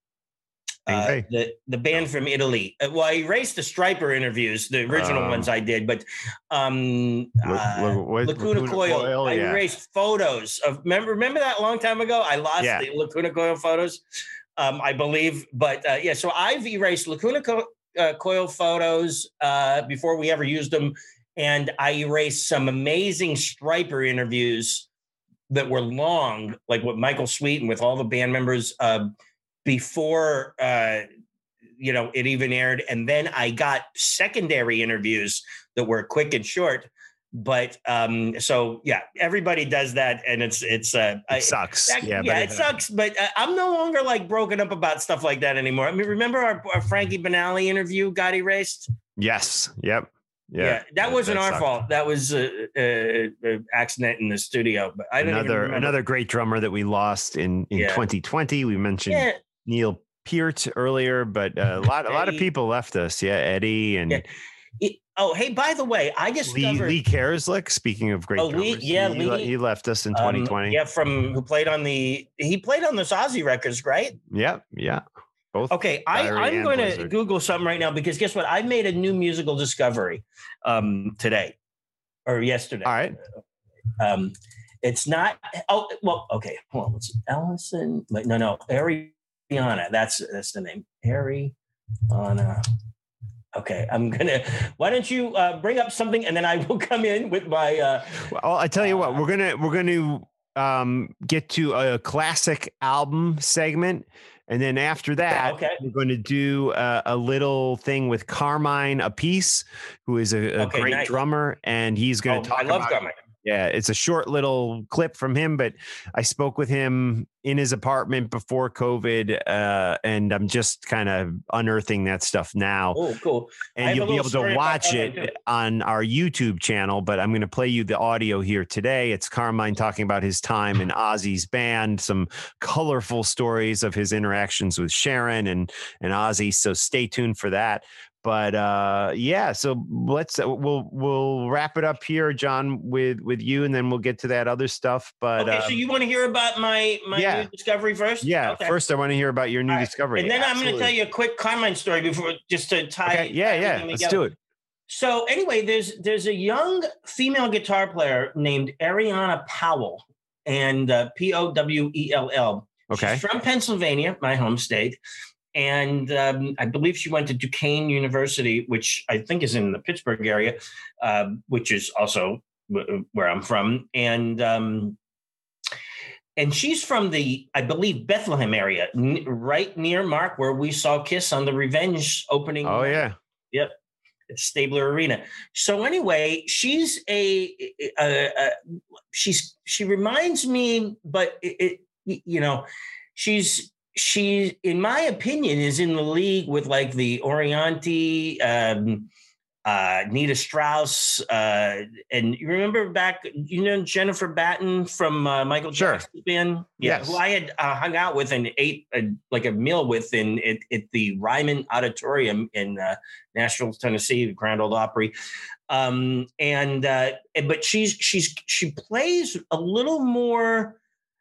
uh, the, the band from Italy. Well, I erased the Striper interviews, the original um, ones I did, but um, uh, what, Lacuna, Lacuna Coil, Coil I yeah. erased photos of, remember, remember that a long time ago? I lost yeah. the Lacuna Coil photos. um, I believe. But uh, yeah, so I've erased Lacuna Co- uh, Coil photos uh, before we ever used them. And I erased some amazing Striper interviews that were long, like with Michael Sweet and with all the band members uh, before, uh, you know, it even aired. And then I got secondary interviews that were quick and short. But um, so, yeah, everybody does that. And it's, it's, uh, it sucks. I, yeah, yeah, it, it sucks. But uh, I'm no longer like broken up about stuff like that anymore. I mean, remember our, our Frankie Banali interview got erased? Yes. Yep. Yeah, yeah, that, that wasn't that our fault. That was an uh, uh, accident in the studio. But I don't another even another great drummer that we lost in in yeah. twenty twenty. We mentioned yeah. Neil Peart earlier, but uh, a lot a lot of people left us. Yeah, Eddie and yeah. it, oh, hey, by the way, I discovered Lee, Lee Kerslake. Speaking of great oh, drummers, Lee, yeah, he, Lee, he left us in twenty twenty. Um, yeah, from who played on the he played on the Ozzy records, right? Yeah, yeah. Both okay, I, I'm going to Google something right now because guess what? I made a new musical discovery um, today or yesterday. All right. Um, it's not. Oh, well, okay. Hold on. What's Ellison? Wait, no, no. Ariana. That's that's the name. Ariana. Okay, I'm gonna. Why don't you uh, bring up something and then I will come in with my. Uh, well, I tell you uh, what, we're gonna we're gonna um, get to a classic album segment. And then after that, okay. we're going to do a, a little thing with Carmine Appice, who is a, a okay, great nice. drummer, and he's going to oh, talk I love about. Carmine. Yeah, it's a short little clip from him, but I spoke with him in his apartment before COVID, uh, and I'm just kind of unearthing that stuff now. Oh, cool. And you'll be able to watch it on our YouTube channel, but I'm going to play you the audio here today. It's Carmine talking about his time in Ozzy's band, some colorful stories of his interactions with Sharon and, and Ozzy, so stay tuned for that. But uh, yeah, so let's uh, we'll we'll wrap it up here, John, with with you, and then we'll get to that other stuff. But okay, um, so you want to hear about my my yeah. new discovery first? Yeah, okay. first I want to hear about your new right. discovery, and then Absolutely. I'm going to tell you a quick Carmine story before, just to tie. Okay. Yeah, yeah, let's together. do it. So anyway, there's there's a young female guitar player named Ariana Powell, and uh, P O W E L L. Okay, she's from Pennsylvania, my home state. And um, I believe she went to Duquesne University, which I think is in the Pittsburgh area, uh, which is also w- where I'm from. And um, and she's from the, I believe, Bethlehem area, n- right near Mark, where we saw Kiss on the Revenge opening. Oh, yeah. Yep. At Stabler Arena. So anyway, she's a, a, a she's she reminds me, but it, it you know, she's. She, in my opinion, is in the league with like the Orianti, um, uh, Nita Strauss, uh, and you remember back, you know, Jennifer Batten from uh, Michael sure. Jackson's band, yeah, yes. who I had uh, hung out with and ate a, like a meal with in at, at the Ryman Auditorium in uh, Nashville, Tennessee, the Grand Ole Opry. Um, and uh, but she's she's she plays a little more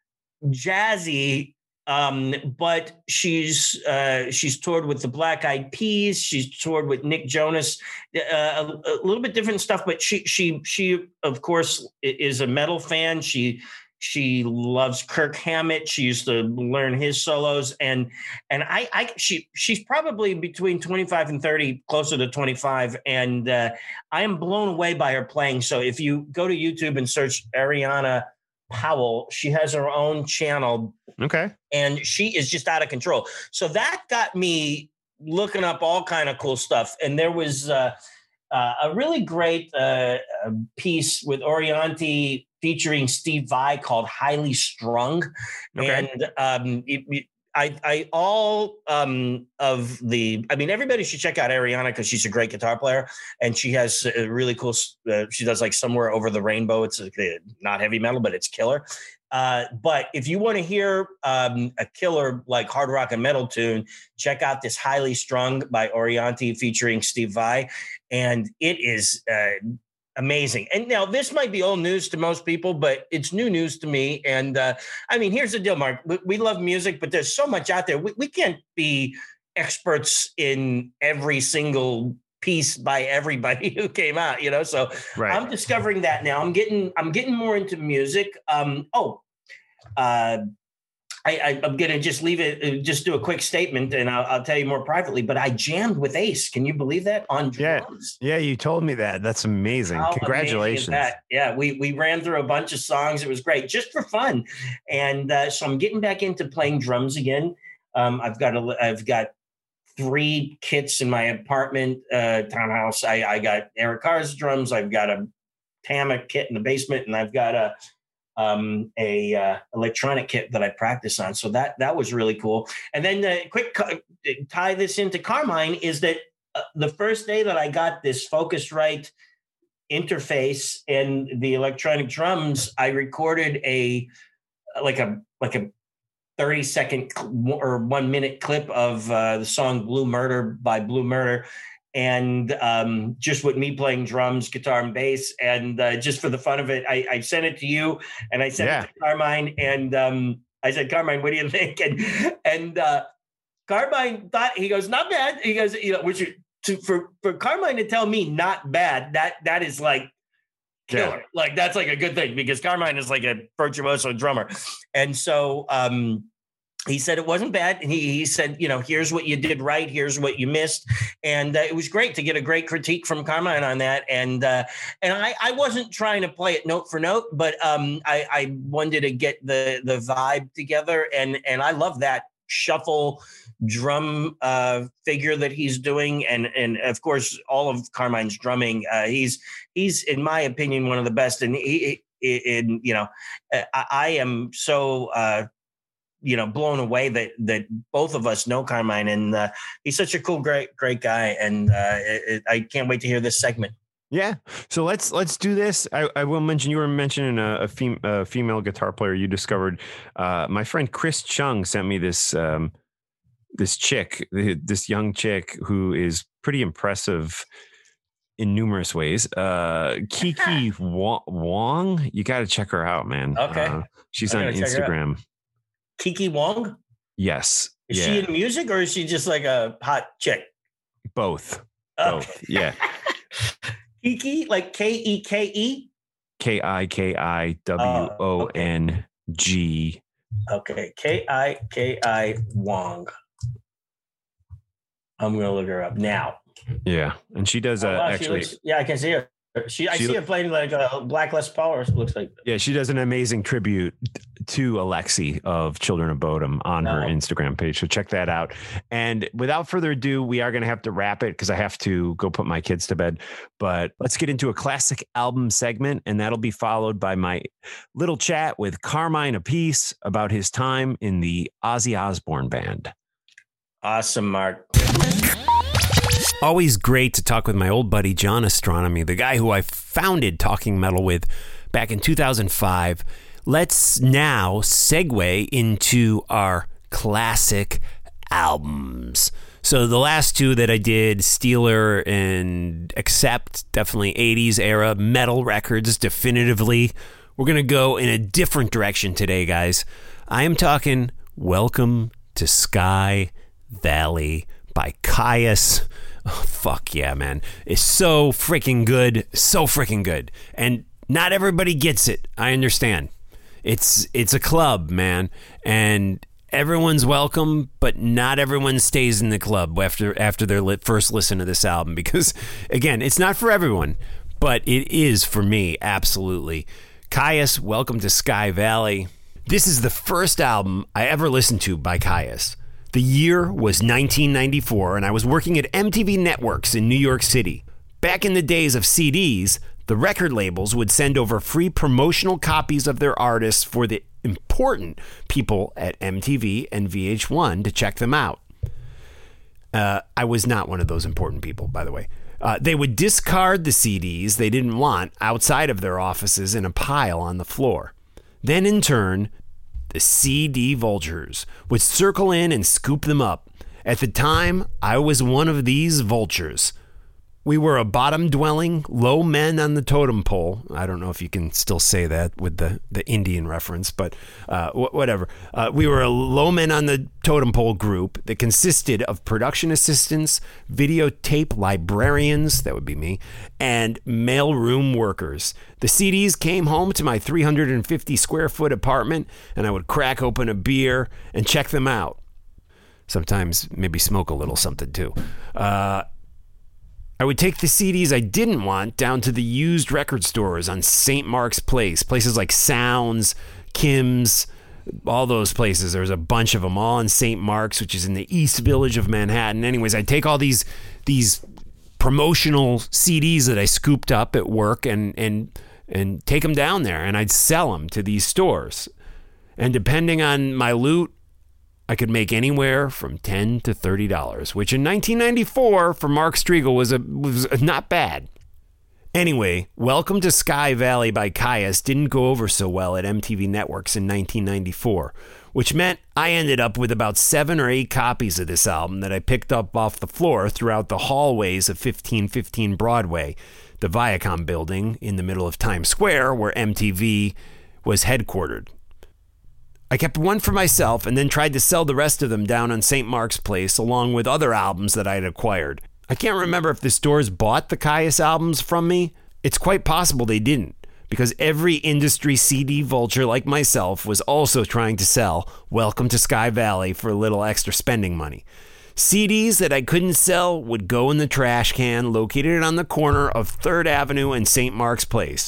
jazzy. Um, but she's uh, she's toured with the Black Eyed Peas. She's toured with Nick Jonas, uh, a, a little bit different stuff. But she she she of course is a metal fan. She she loves Kirk Hammett. She used to learn his solos, and and I I she she's probably between twenty-five and thirty, closer to twenty-five, and uh, I am blown away by her playing. So if you go to YouTube and search Ariana Powell, she has her own channel. Okay. And she is just out of control. So that got me looking up all kind of cool stuff. And there was uh, uh, a really great uh, piece with Orianti featuring Steve Vai called Highly Strung. Okay. And um, it, it, I, I all um, of the, I mean, everybody should check out Ariana because she's a great guitar player and she has a really cool, uh, she does like Somewhere Over the Rainbow. It's a, not heavy metal, but it's killer. Uh, but if you want to hear um, a killer like hard rock and metal tune, check out this Highly Strung by Orianti featuring Steve Vai. And it is uh, amazing. And now this might be old news to most people, but it's new news to me. And uh, I mean, here's the deal, Mark. We, we love music, but there's so much out there. We, we can't be experts in every single piece by everybody who came out, you know? So right. I'm discovering that now. I'm getting, I'm getting more into music. Um, oh, uh, I, I, I'm going to just leave it, just do a quick statement, and I'll, I'll tell you more privately, but I jammed with Ace. Can you believe that? On drums? Yeah, yeah, you told me that. That's amazing. How Congratulations. Amazing that? Yeah, we, we ran through a bunch of songs. It was great, just for fun. And uh, so I'm getting back into playing drums again. Um, I've got a, I've got three kits in my apartment uh, townhouse. I, I got Eric Carr's drums. I've got a Tama kit in the basement, and I've got a um, a uh, electronic kit that I practice on. So that that was really cool. And then the quick co- tie this into Carmine is that uh, the first day that I got this Focusrite interface and the electronic drums, I recorded a like a like a thirty second or one minute clip of uh, the song Blue Murder by Blue Murder. And um, just with me playing drums, guitar, and bass. And uh, just for the fun of it, I, I sent it to you, and I sent yeah. it to Carmine. And um, I said, Carmine, what do you think? And and uh, Carmine thought, he goes, not bad. He goes, you know, which to, for for Carmine to tell me not bad, that that is like killer. Yeah. Like that's like a good thing, because Carmine is like a virtuoso drummer. And so um, he said it wasn't bad. And he, he said, you know, here's what you did right. Here's what you missed. And uh, it was great to get a great critique from Carmine on that. And uh, and I, I wasn't trying to play it note for note, but um, I, I wanted to get the the vibe together. And, and I love that shuffle drum uh, figure that he's doing. And, and of course, all of Carmine's drumming. Uh, he's, he's, in my opinion, one of the best. And he, in, you know, I, I am so, uh, you know, blown away that that both of us know Carmine, and uh, he's such a cool, great, great guy, and uh, it, I can't wait to hear this segment. Yeah, so let's let's do this. I, I will mention you were mentioning a, a, fem- a female guitar player you discovered. Uh, my friend Chris Chung sent me this um, this chick, this young chick who is pretty impressive in numerous ways. Uh, Kiki Wong, you got to check her out, man. Okay, uh, she's on Instagram. Kiki Wong? Yes. Is yeah. she in music, or is she just like a hot chick? Both. Okay. Both. Yeah. Kiki, like K E K E? K I K I W O N G. Okay. K I K I Wong. I'm going to look her up now. Yeah. And she does uh, oh, wow, actually. She looks, yeah, I can see her. She, I she, see her playing like a Black Les Paul, or looks like. Yeah, she does an amazing tribute to Alexi of Children of Bodom on no. her Instagram page. So check that out. And without further ado, we are going to have to wrap it because I have to go put my kids to bed. But let's get into a classic album segment, and that'll be followed by my little chat with Carmine Appice about his time in the Ozzy Osbourne band. Awesome, Mark. Always great to talk with my old buddy, John Astronomy, the guy who I founded Talking Metal with back in two thousand five. Let's now segue into our classic albums. So the last two that I did, Steeler and Accept, definitely eighties era metal records, definitively. We're going to go in a different direction today, guys. I am talking Welcome to Sky Valley by Kyuss. Oh, fuck yeah, man. It's so freaking good. So freaking good. And not everybody gets it. I understand. It's it's a club, man. And everyone's welcome, but not everyone stays in the club after after their lit first listen to this album. Because, again, it's not for everyone, but it is for me, absolutely. Kyuss, Welcome to Sky Valley. This is the first album I ever listened to by Kyuss. The year was nineteen ninety-four, and I was working at M T V Networks in New York City. Back in the days of C Ds, the record labels would send over free promotional copies of their artists for the important people at M T V and V H one to check them out. Uh, I was not one of those important people, by the way. Uh, they would discard the C Ds they didn't want outside of their offices in a pile on the floor. Then, in turn, the C D vultures would circle in and scoop them up. At the time, I was one of these vultures. We were a bottom-dwelling, low men on the totem pole. I don't know if you can still say that with the, the Indian reference, but uh, wh- whatever. Uh, we were a low men on the totem pole group that consisted of production assistants, videotape librarians, that would be me, and mailroom workers. The C Ds came home to my three hundred fifty square foot apartment, and I would crack open a beer and check them out. Sometimes maybe smoke a little something too. Uh, I would take the C Ds I didn't want down to the used record stores on Saint Mark's Place, places like Sounds, Kim's, all those places. There's a bunch of them all in Saint Mark's, which is in the East Village of Manhattan. Anyways, I'd take all these these promotional C Ds that I scooped up at work and and and take them down there, and I'd sell them to these stores. And depending on my loot, I could make anywhere from ten to thirty dollars, which in nineteen ninety-four for Mark Striegel was a was not bad. Anyway, Welcome to Sky Valley by Kyuss didn't go over so well at M T V Networks in nineteen ninety-four, which meant I ended up with about seven or eight copies of this album that I picked up off the floor throughout the hallways of fifteen fifteen Broadway, the Viacom building in the middle of Times Square where M T V was headquartered. I kept one for myself and then tried to sell the rest of them down on Saint Mark's Place along with other albums that I had acquired. I can't remember if the stores bought the Kyuss albums from me. It's quite possible they didn't, because every industry C D vulture like myself was also trying to sell Welcome to Sky Valley for a little extra spending money. C Ds that I couldn't sell would go in the trash can located on the corner of third Avenue and Saint Mark's Place.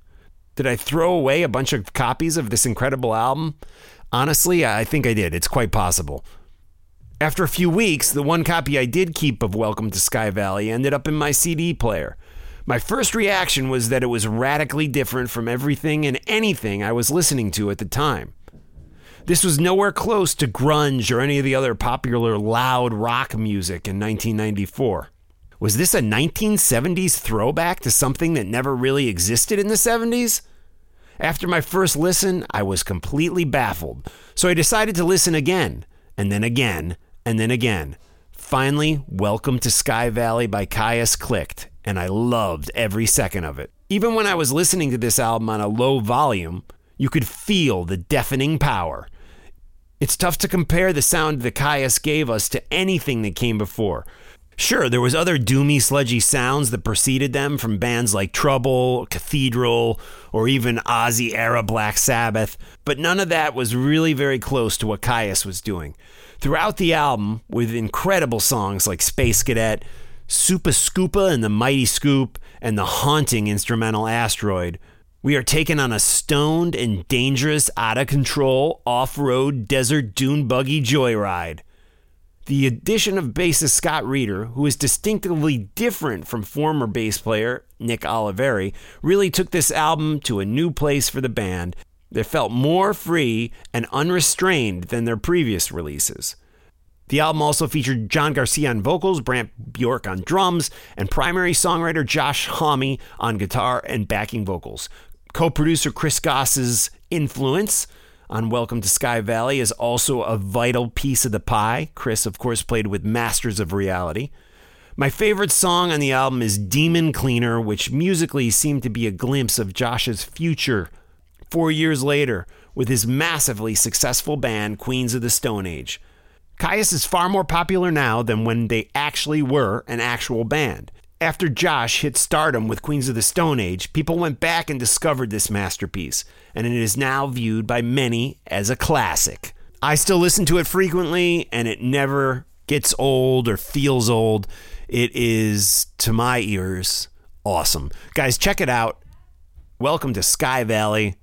Did I throw away a bunch of copies of this incredible album? Honestly, I think I did. It's quite possible. After a few weeks, the one copy I did keep of Welcome to Sky Valley ended up in my C D player. My first reaction was that it was radically different from everything and anything I was listening to at the time. This was nowhere close to grunge or any of the other popular loud rock music in nineteen ninety-four. Was this a nineteen seventies throwback to something that never really existed in the seventies? After my first listen, I was completely baffled, so I decided to listen again, and then again, and then again. Finally, Welcome to Sky Valley by Kyuss clicked, and I loved every second of it. Even when I was listening to this album on a low volume, you could feel the deafening power. It's tough to compare the sound that Kyuss gave us to anything that came before. Sure, there was other doomy, sludgy sounds that preceded them from bands like Trouble, Cathedral, or even Ozzy-era Black Sabbath, but none of that was really very close to what Kyuss was doing. Throughout the album, with incredible songs like Space Cadet, Supa Scoopa and the Mighty Scoop, and the haunting instrumental Asteroid, we are taken on a stoned and dangerous, out-of-control, off-road desert dune buggy joyride. The addition of bassist Scott Reeder, who is distinctively different from former bass player Nick Oliveri, really took this album to a new place for the band that felt more free and unrestrained than their previous releases. The album also featured John Garcia on vocals, Brant Bjork on drums, and primary songwriter Josh Homme on guitar and backing vocals. Co-producer Chris Goss's influence on Welcome to Sky Valley is also a vital piece of the pie. Chris, of course, played with Masters of Reality. My favorite song on the album is Demon Cleaner, which musically seemed to be a glimpse of Josh's future four years later with his massively successful band, Queens of the Stone Age. Kyuss is far more popular now than when they actually were an actual band. After Josh hit stardom with Queens of the Stone Age, people went back and discovered this masterpiece, and it is now viewed by many as a classic. I still listen to it frequently, and it never gets old or feels old. It is, to my ears, awesome. Guys, check it out. Welcome to Sky Valley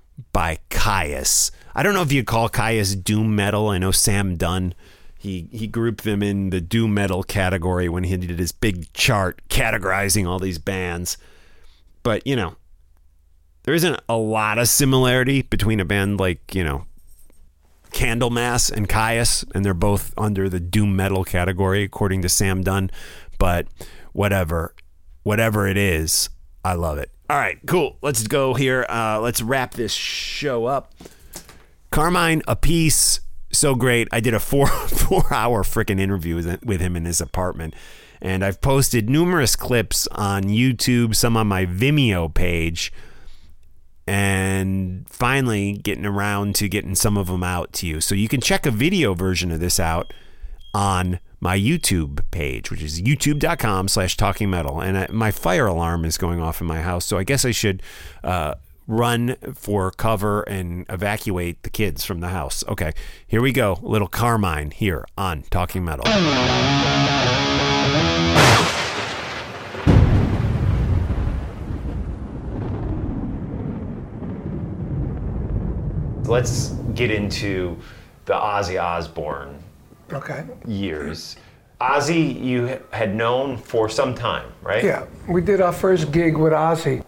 by Kyuss. I don't know if you call Kyuss doom metal. I know Sam Dunn, He he grouped them in the doom metal category when he did his big chart categorizing all these bands. But, you know, there isn't a lot of similarity between a band like, you know, Candlemass and Kyuss, and they're both under the doom metal category, according to Sam Dunn. But whatever, whatever it is, I love it. All right, cool. Let's go here. Uh, let's wrap this show up. Carmine Appice so great. I did a four four hour freaking interview with, with him in his apartment. And I've posted numerous clips on YouTube, some on my Vimeo page. And finally getting around to getting some of them out to you. So you can check a video version of this out on my YouTube page, which is youtube.com slash talking metal. And I, my fire alarm is going off in my house. So I guess I should uh, run for cover and evacuate the kids from the house. Okay, here we go. A little Carmine here on Talking Metal. Let's get into the Ozzy Osbourne okay. years. Ozzy, you had known for some time, right? Yeah, we did our first gig with Ozzy,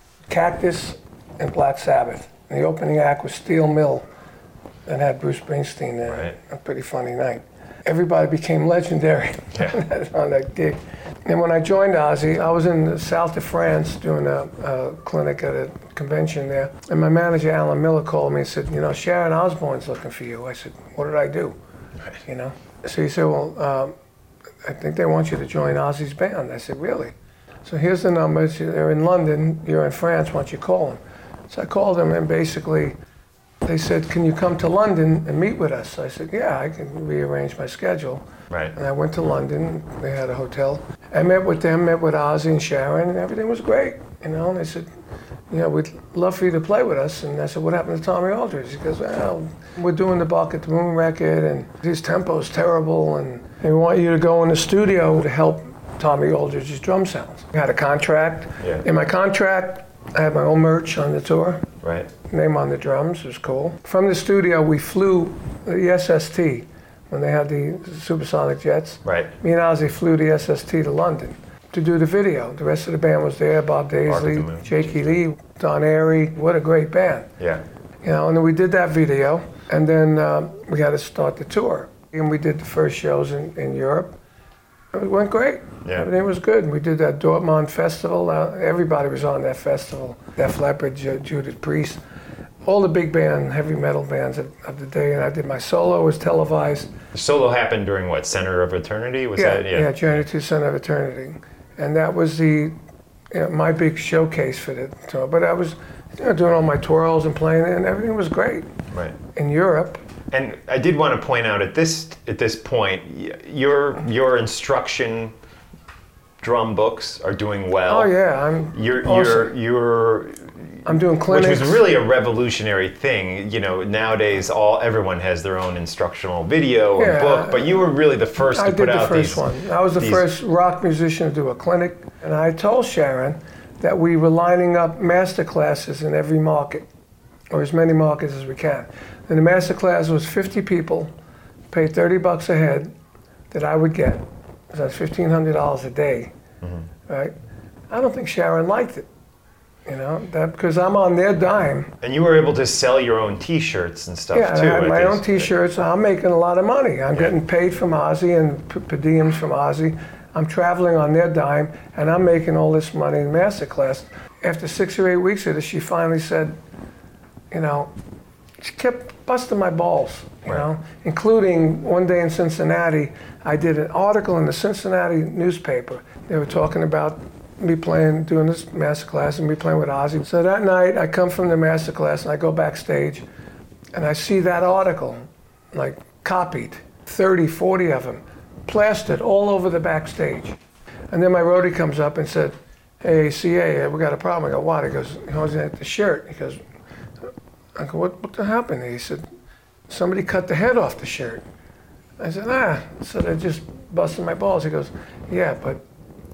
Cactus and Black Sabbath. And the opening act was Steel Mill and had Bruce Springsteen there. Right. A pretty funny night. Everybody became legendary yeah. on that gig. And when I joined Ozzy, I was in the south of France doing a, a clinic at a convention there. And my manager, Alan Miller, called me and said, you know, Sharon Osbourne's looking for you. I said, what did I do? Right. You know? So he said, well, um, I think they want you to join Ozzy's band. I said, really? So here's the numbers. They're in London. You're in France. Why don't you call them? So I called them, and basically they said, can you come to London and meet with us? So I said, yeah, I can rearrange my schedule. Right. And I went to London. They had a hotel. I met with them, met with Ozzy and Sharon, and everything was great. You know, and they said, you know, we'd love for you to play with us. And I said, what happened to Tommy Aldridge? He goes, well, we're doing the Bark at the Moon record, and his tempo's terrible, and we want you to go in the studio to help Tommy Aldridge's drum sounds. I had a contract. Yeah. In my contract, I had my own merch on the tour. Right. Name on the drums, was cool. From the studio, we flew the S S T when they had the supersonic jets. Right. Me and Ozzy flew the S S T to London to do the video. The rest of the band was there, Bob Daisley, Jakey Lee, Don Airey. What a great band. Yeah. You know, and then we did that video, and then um, we had to start the tour. And we did the first shows in, in Europe. It went great. Yeah. Everything was good. We did that Dortmund festival. Uh, everybody was on that festival. Def Leppard, Ju- Judas Priest, all the big band, heavy metal bands of, of the day. And I did my solo. It was televised. The solo happened during what? Center of Eternity? Was yeah, that? Yeah. Yeah, Journey to Center of Eternity, and that was the you know, my big showcase for the tour. But I was you know, doing all my twirls and playing, and everything was great. Right. In Europe. And I did want to point out at this at this point, your your instruction drum books are doing well. Oh yeah, I'm. You're awesome. you're you're. I'm doing clinics. Which was really a revolutionary thing. You know, nowadays all everyone has their own instructional video or yeah, book, but you were really the first I to put out these. I did the first one. I was the these, first rock musician to do a clinic, and I told Sharon that we were lining up master classes in every market, or as many markets as we can. And the master class was fifty people, paid thirty bucks a head, that I would get. So that's fifteen hundred dollars a day, mm-hmm. right? I don't think Sharon liked it, you know, that because I'm on their dime. And you were able to sell your own T-shirts and stuff yeah, too. Yeah, I had my guess. own T-shirts. I'm making a lot of money. I'm yeah. getting paid from Ozzy and per diems from Ozzy. I'm traveling on their dime, and I'm making all this money in master class. After six or eight weeks of this, she finally said, you know, she kept busting my balls, you right. know, including one day in Cincinnati, I did an article in the Cincinnati newspaper. They were talking about me playing, doing this master class and me playing with Ozzy. So that night, I come from the master class and I go backstage and I see that article, like copied, thirty, forty of them, plastered all over the backstage. And then my roadie comes up and said, hey, C A, we got a problem. I go, what? He goes, he holds at the shirt. He goes, I go, what, what happened? He said, somebody cut the head off the shirt. I said, ah. So they're just busting my balls. He goes, yeah, but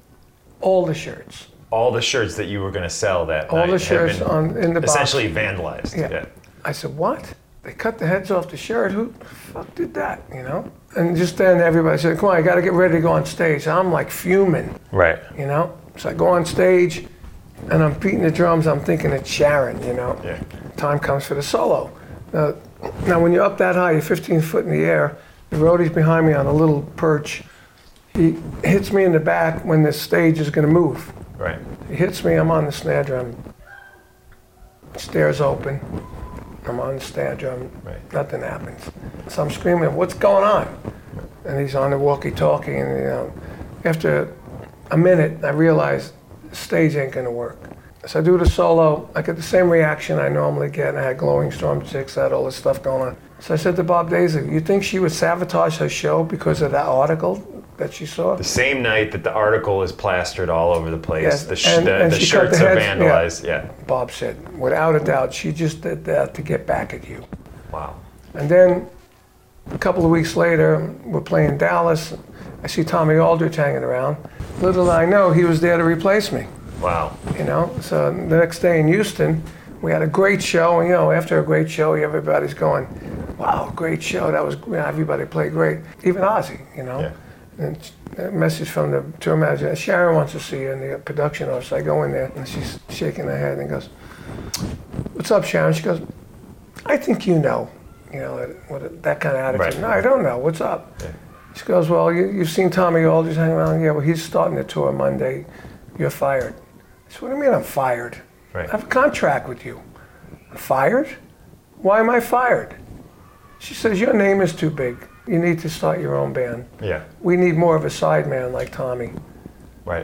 all the shirts. All the shirts that you were going to sell that all night. All the shirts have been on in the essentially box. vandalized. Yeah. yeah. I said, what? They cut the heads off the shirt? Who the fuck did that, you know? And just then everybody said, come on, I got to get ready to go on stage. I'm like fuming. Right. You know? So I go on stage, and I'm beating the drums. I'm thinking it's Sharon, you know? Yeah. Time comes for the solo. Now, now, when you're up that high, you're fifteen foot in the air, the roadie's behind me on a little perch. He hits me in the back when the stage is going to move. Right. He hits me, I'm on the snare drum. Stairs open. I'm on the stand, drum, right. nothing happens. So I'm screaming, what's going on? And he's on the walkie-talkie, and you know, after a minute, I realized the stage ain't gonna work. So I do the solo, I get the same reaction I normally get, and I had glowing storm chicks, I had all this stuff going on. So I said to Bob Daisley, you think she would sabotage her show because of that article that she saw? The same night that the article is plastered all over the place, Yes, the, sh- and- the, and the she cut shirts the are heads- vandalized, yeah. Bob said, without a doubt, she just did that to get back at you. Wow. And then a couple of weeks later, we're playing Dallas. I see Tommy Aldrich hanging around. Little did I know, he was there to replace me. Wow. You know, so the next day in Houston, we had a great show. And, you know, after a great show, everybody's going, wow, great show. That was, you know, everybody played great. Even Ozzy, you know. Yeah. And a message from the tour manager, Sharon wants to see you in the production office. I go in there, and she's shaking her head and goes, what's up, Sharon? She goes, I think you know, you know, what, that kind of attitude. Right. No, I don't know. What's up? Yeah. She goes, well, you, you've seen Tommy Aldridge hanging around? Yeah, well, he's starting the tour Monday. You're fired. I said, what do you mean I'm fired? Right. I have a contract with you. I'm fired? Why am I fired? She says, your name is too big. You need to start your own band. Yeah. We need more of a side man like Tommy. Right.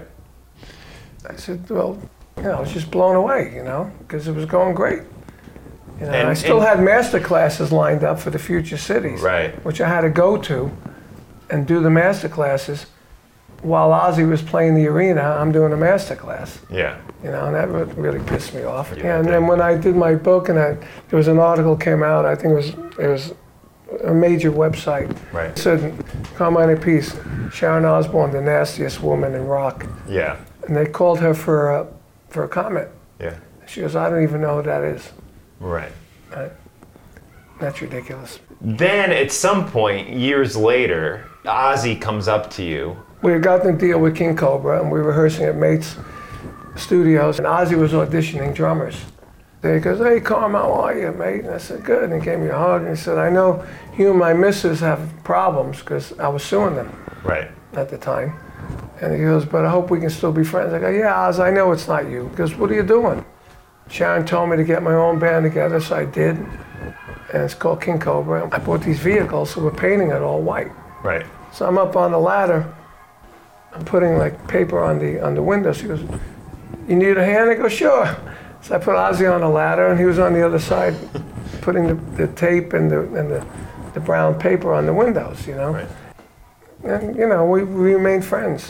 I said, well, you know, I was just blown away, you know, because it was going great. You know, And- I still and- had master classes lined up for the future cities, Right. which I had to go to and do the master classes. While Ozzy was playing the arena, I'm doing a master class. Yeah. You know, and that re- really pissed me off. You Yeah, and did. then when I did my book, and I, there was an article came out, I think it was it was a major website. Right. It said, Carmine Appice, Sharon Osbourne, the nastiest woman in rock. Yeah. And they called her for a, for a comment. Yeah. She goes, I don't even know who that is. Right. Right? That's ridiculous. Then at some point, years later, Ozzy comes up to you. We had gotten a deal with King Cobra, and we were rehearsing at Mates Studios, and Ozzy was auditioning drummers. He goes, hey, Carm, how are you, mate? And I said, good. And he gave me a hug, and he said, I know you and my missus have problems, because I was suing them Right. at the time. And he goes, but I hope we can still be friends. I go, yeah, Oz, I know it's not you. He goes, what are you doing? Sharon told me to get my own band together, so I did. And it's called King Cobra. I bought these vehicles, so we're painting it all white. Right. So I'm up on the ladder. I'm putting like paper on the on the window. She goes, you need a hand? I go, sure. So I put Ozzy on the ladder, and he was on the other side, putting the, the tape and the and the, the brown paper on the windows, you know. Right. And you know, we, we remained friends.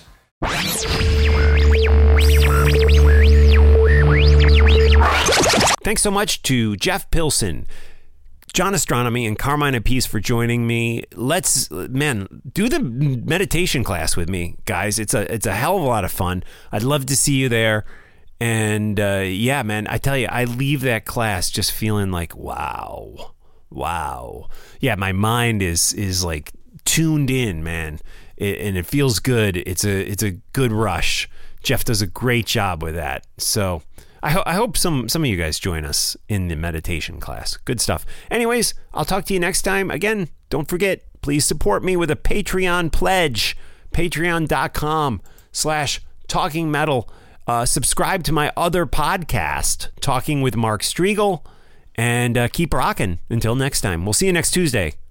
Thanks so much to Jeff Pilson, John Astronomy, and Carmine Appice for joining me. Let's, man, do the meditation class with me, guys. It's a it's a hell of a lot of fun. I'd love to see you there. And uh, yeah, man, I tell you, I leave that class just feeling like, wow, wow. Yeah, my mind is is like tuned in, man, it, and it feels good. It's a it's a good rush. Jeff does a great job with that. So I, ho- I hope some some of you guys join us in the meditation class. Good stuff. Anyways, I'll talk to you next time. Again, don't forget, please support me with a Patreon pledge. Patreon.com slash Talking Metal. Uh, subscribe to my other podcast, Talking with Mark Striegel, and uh, keep rocking. Until next time. We'll see you next Tuesday.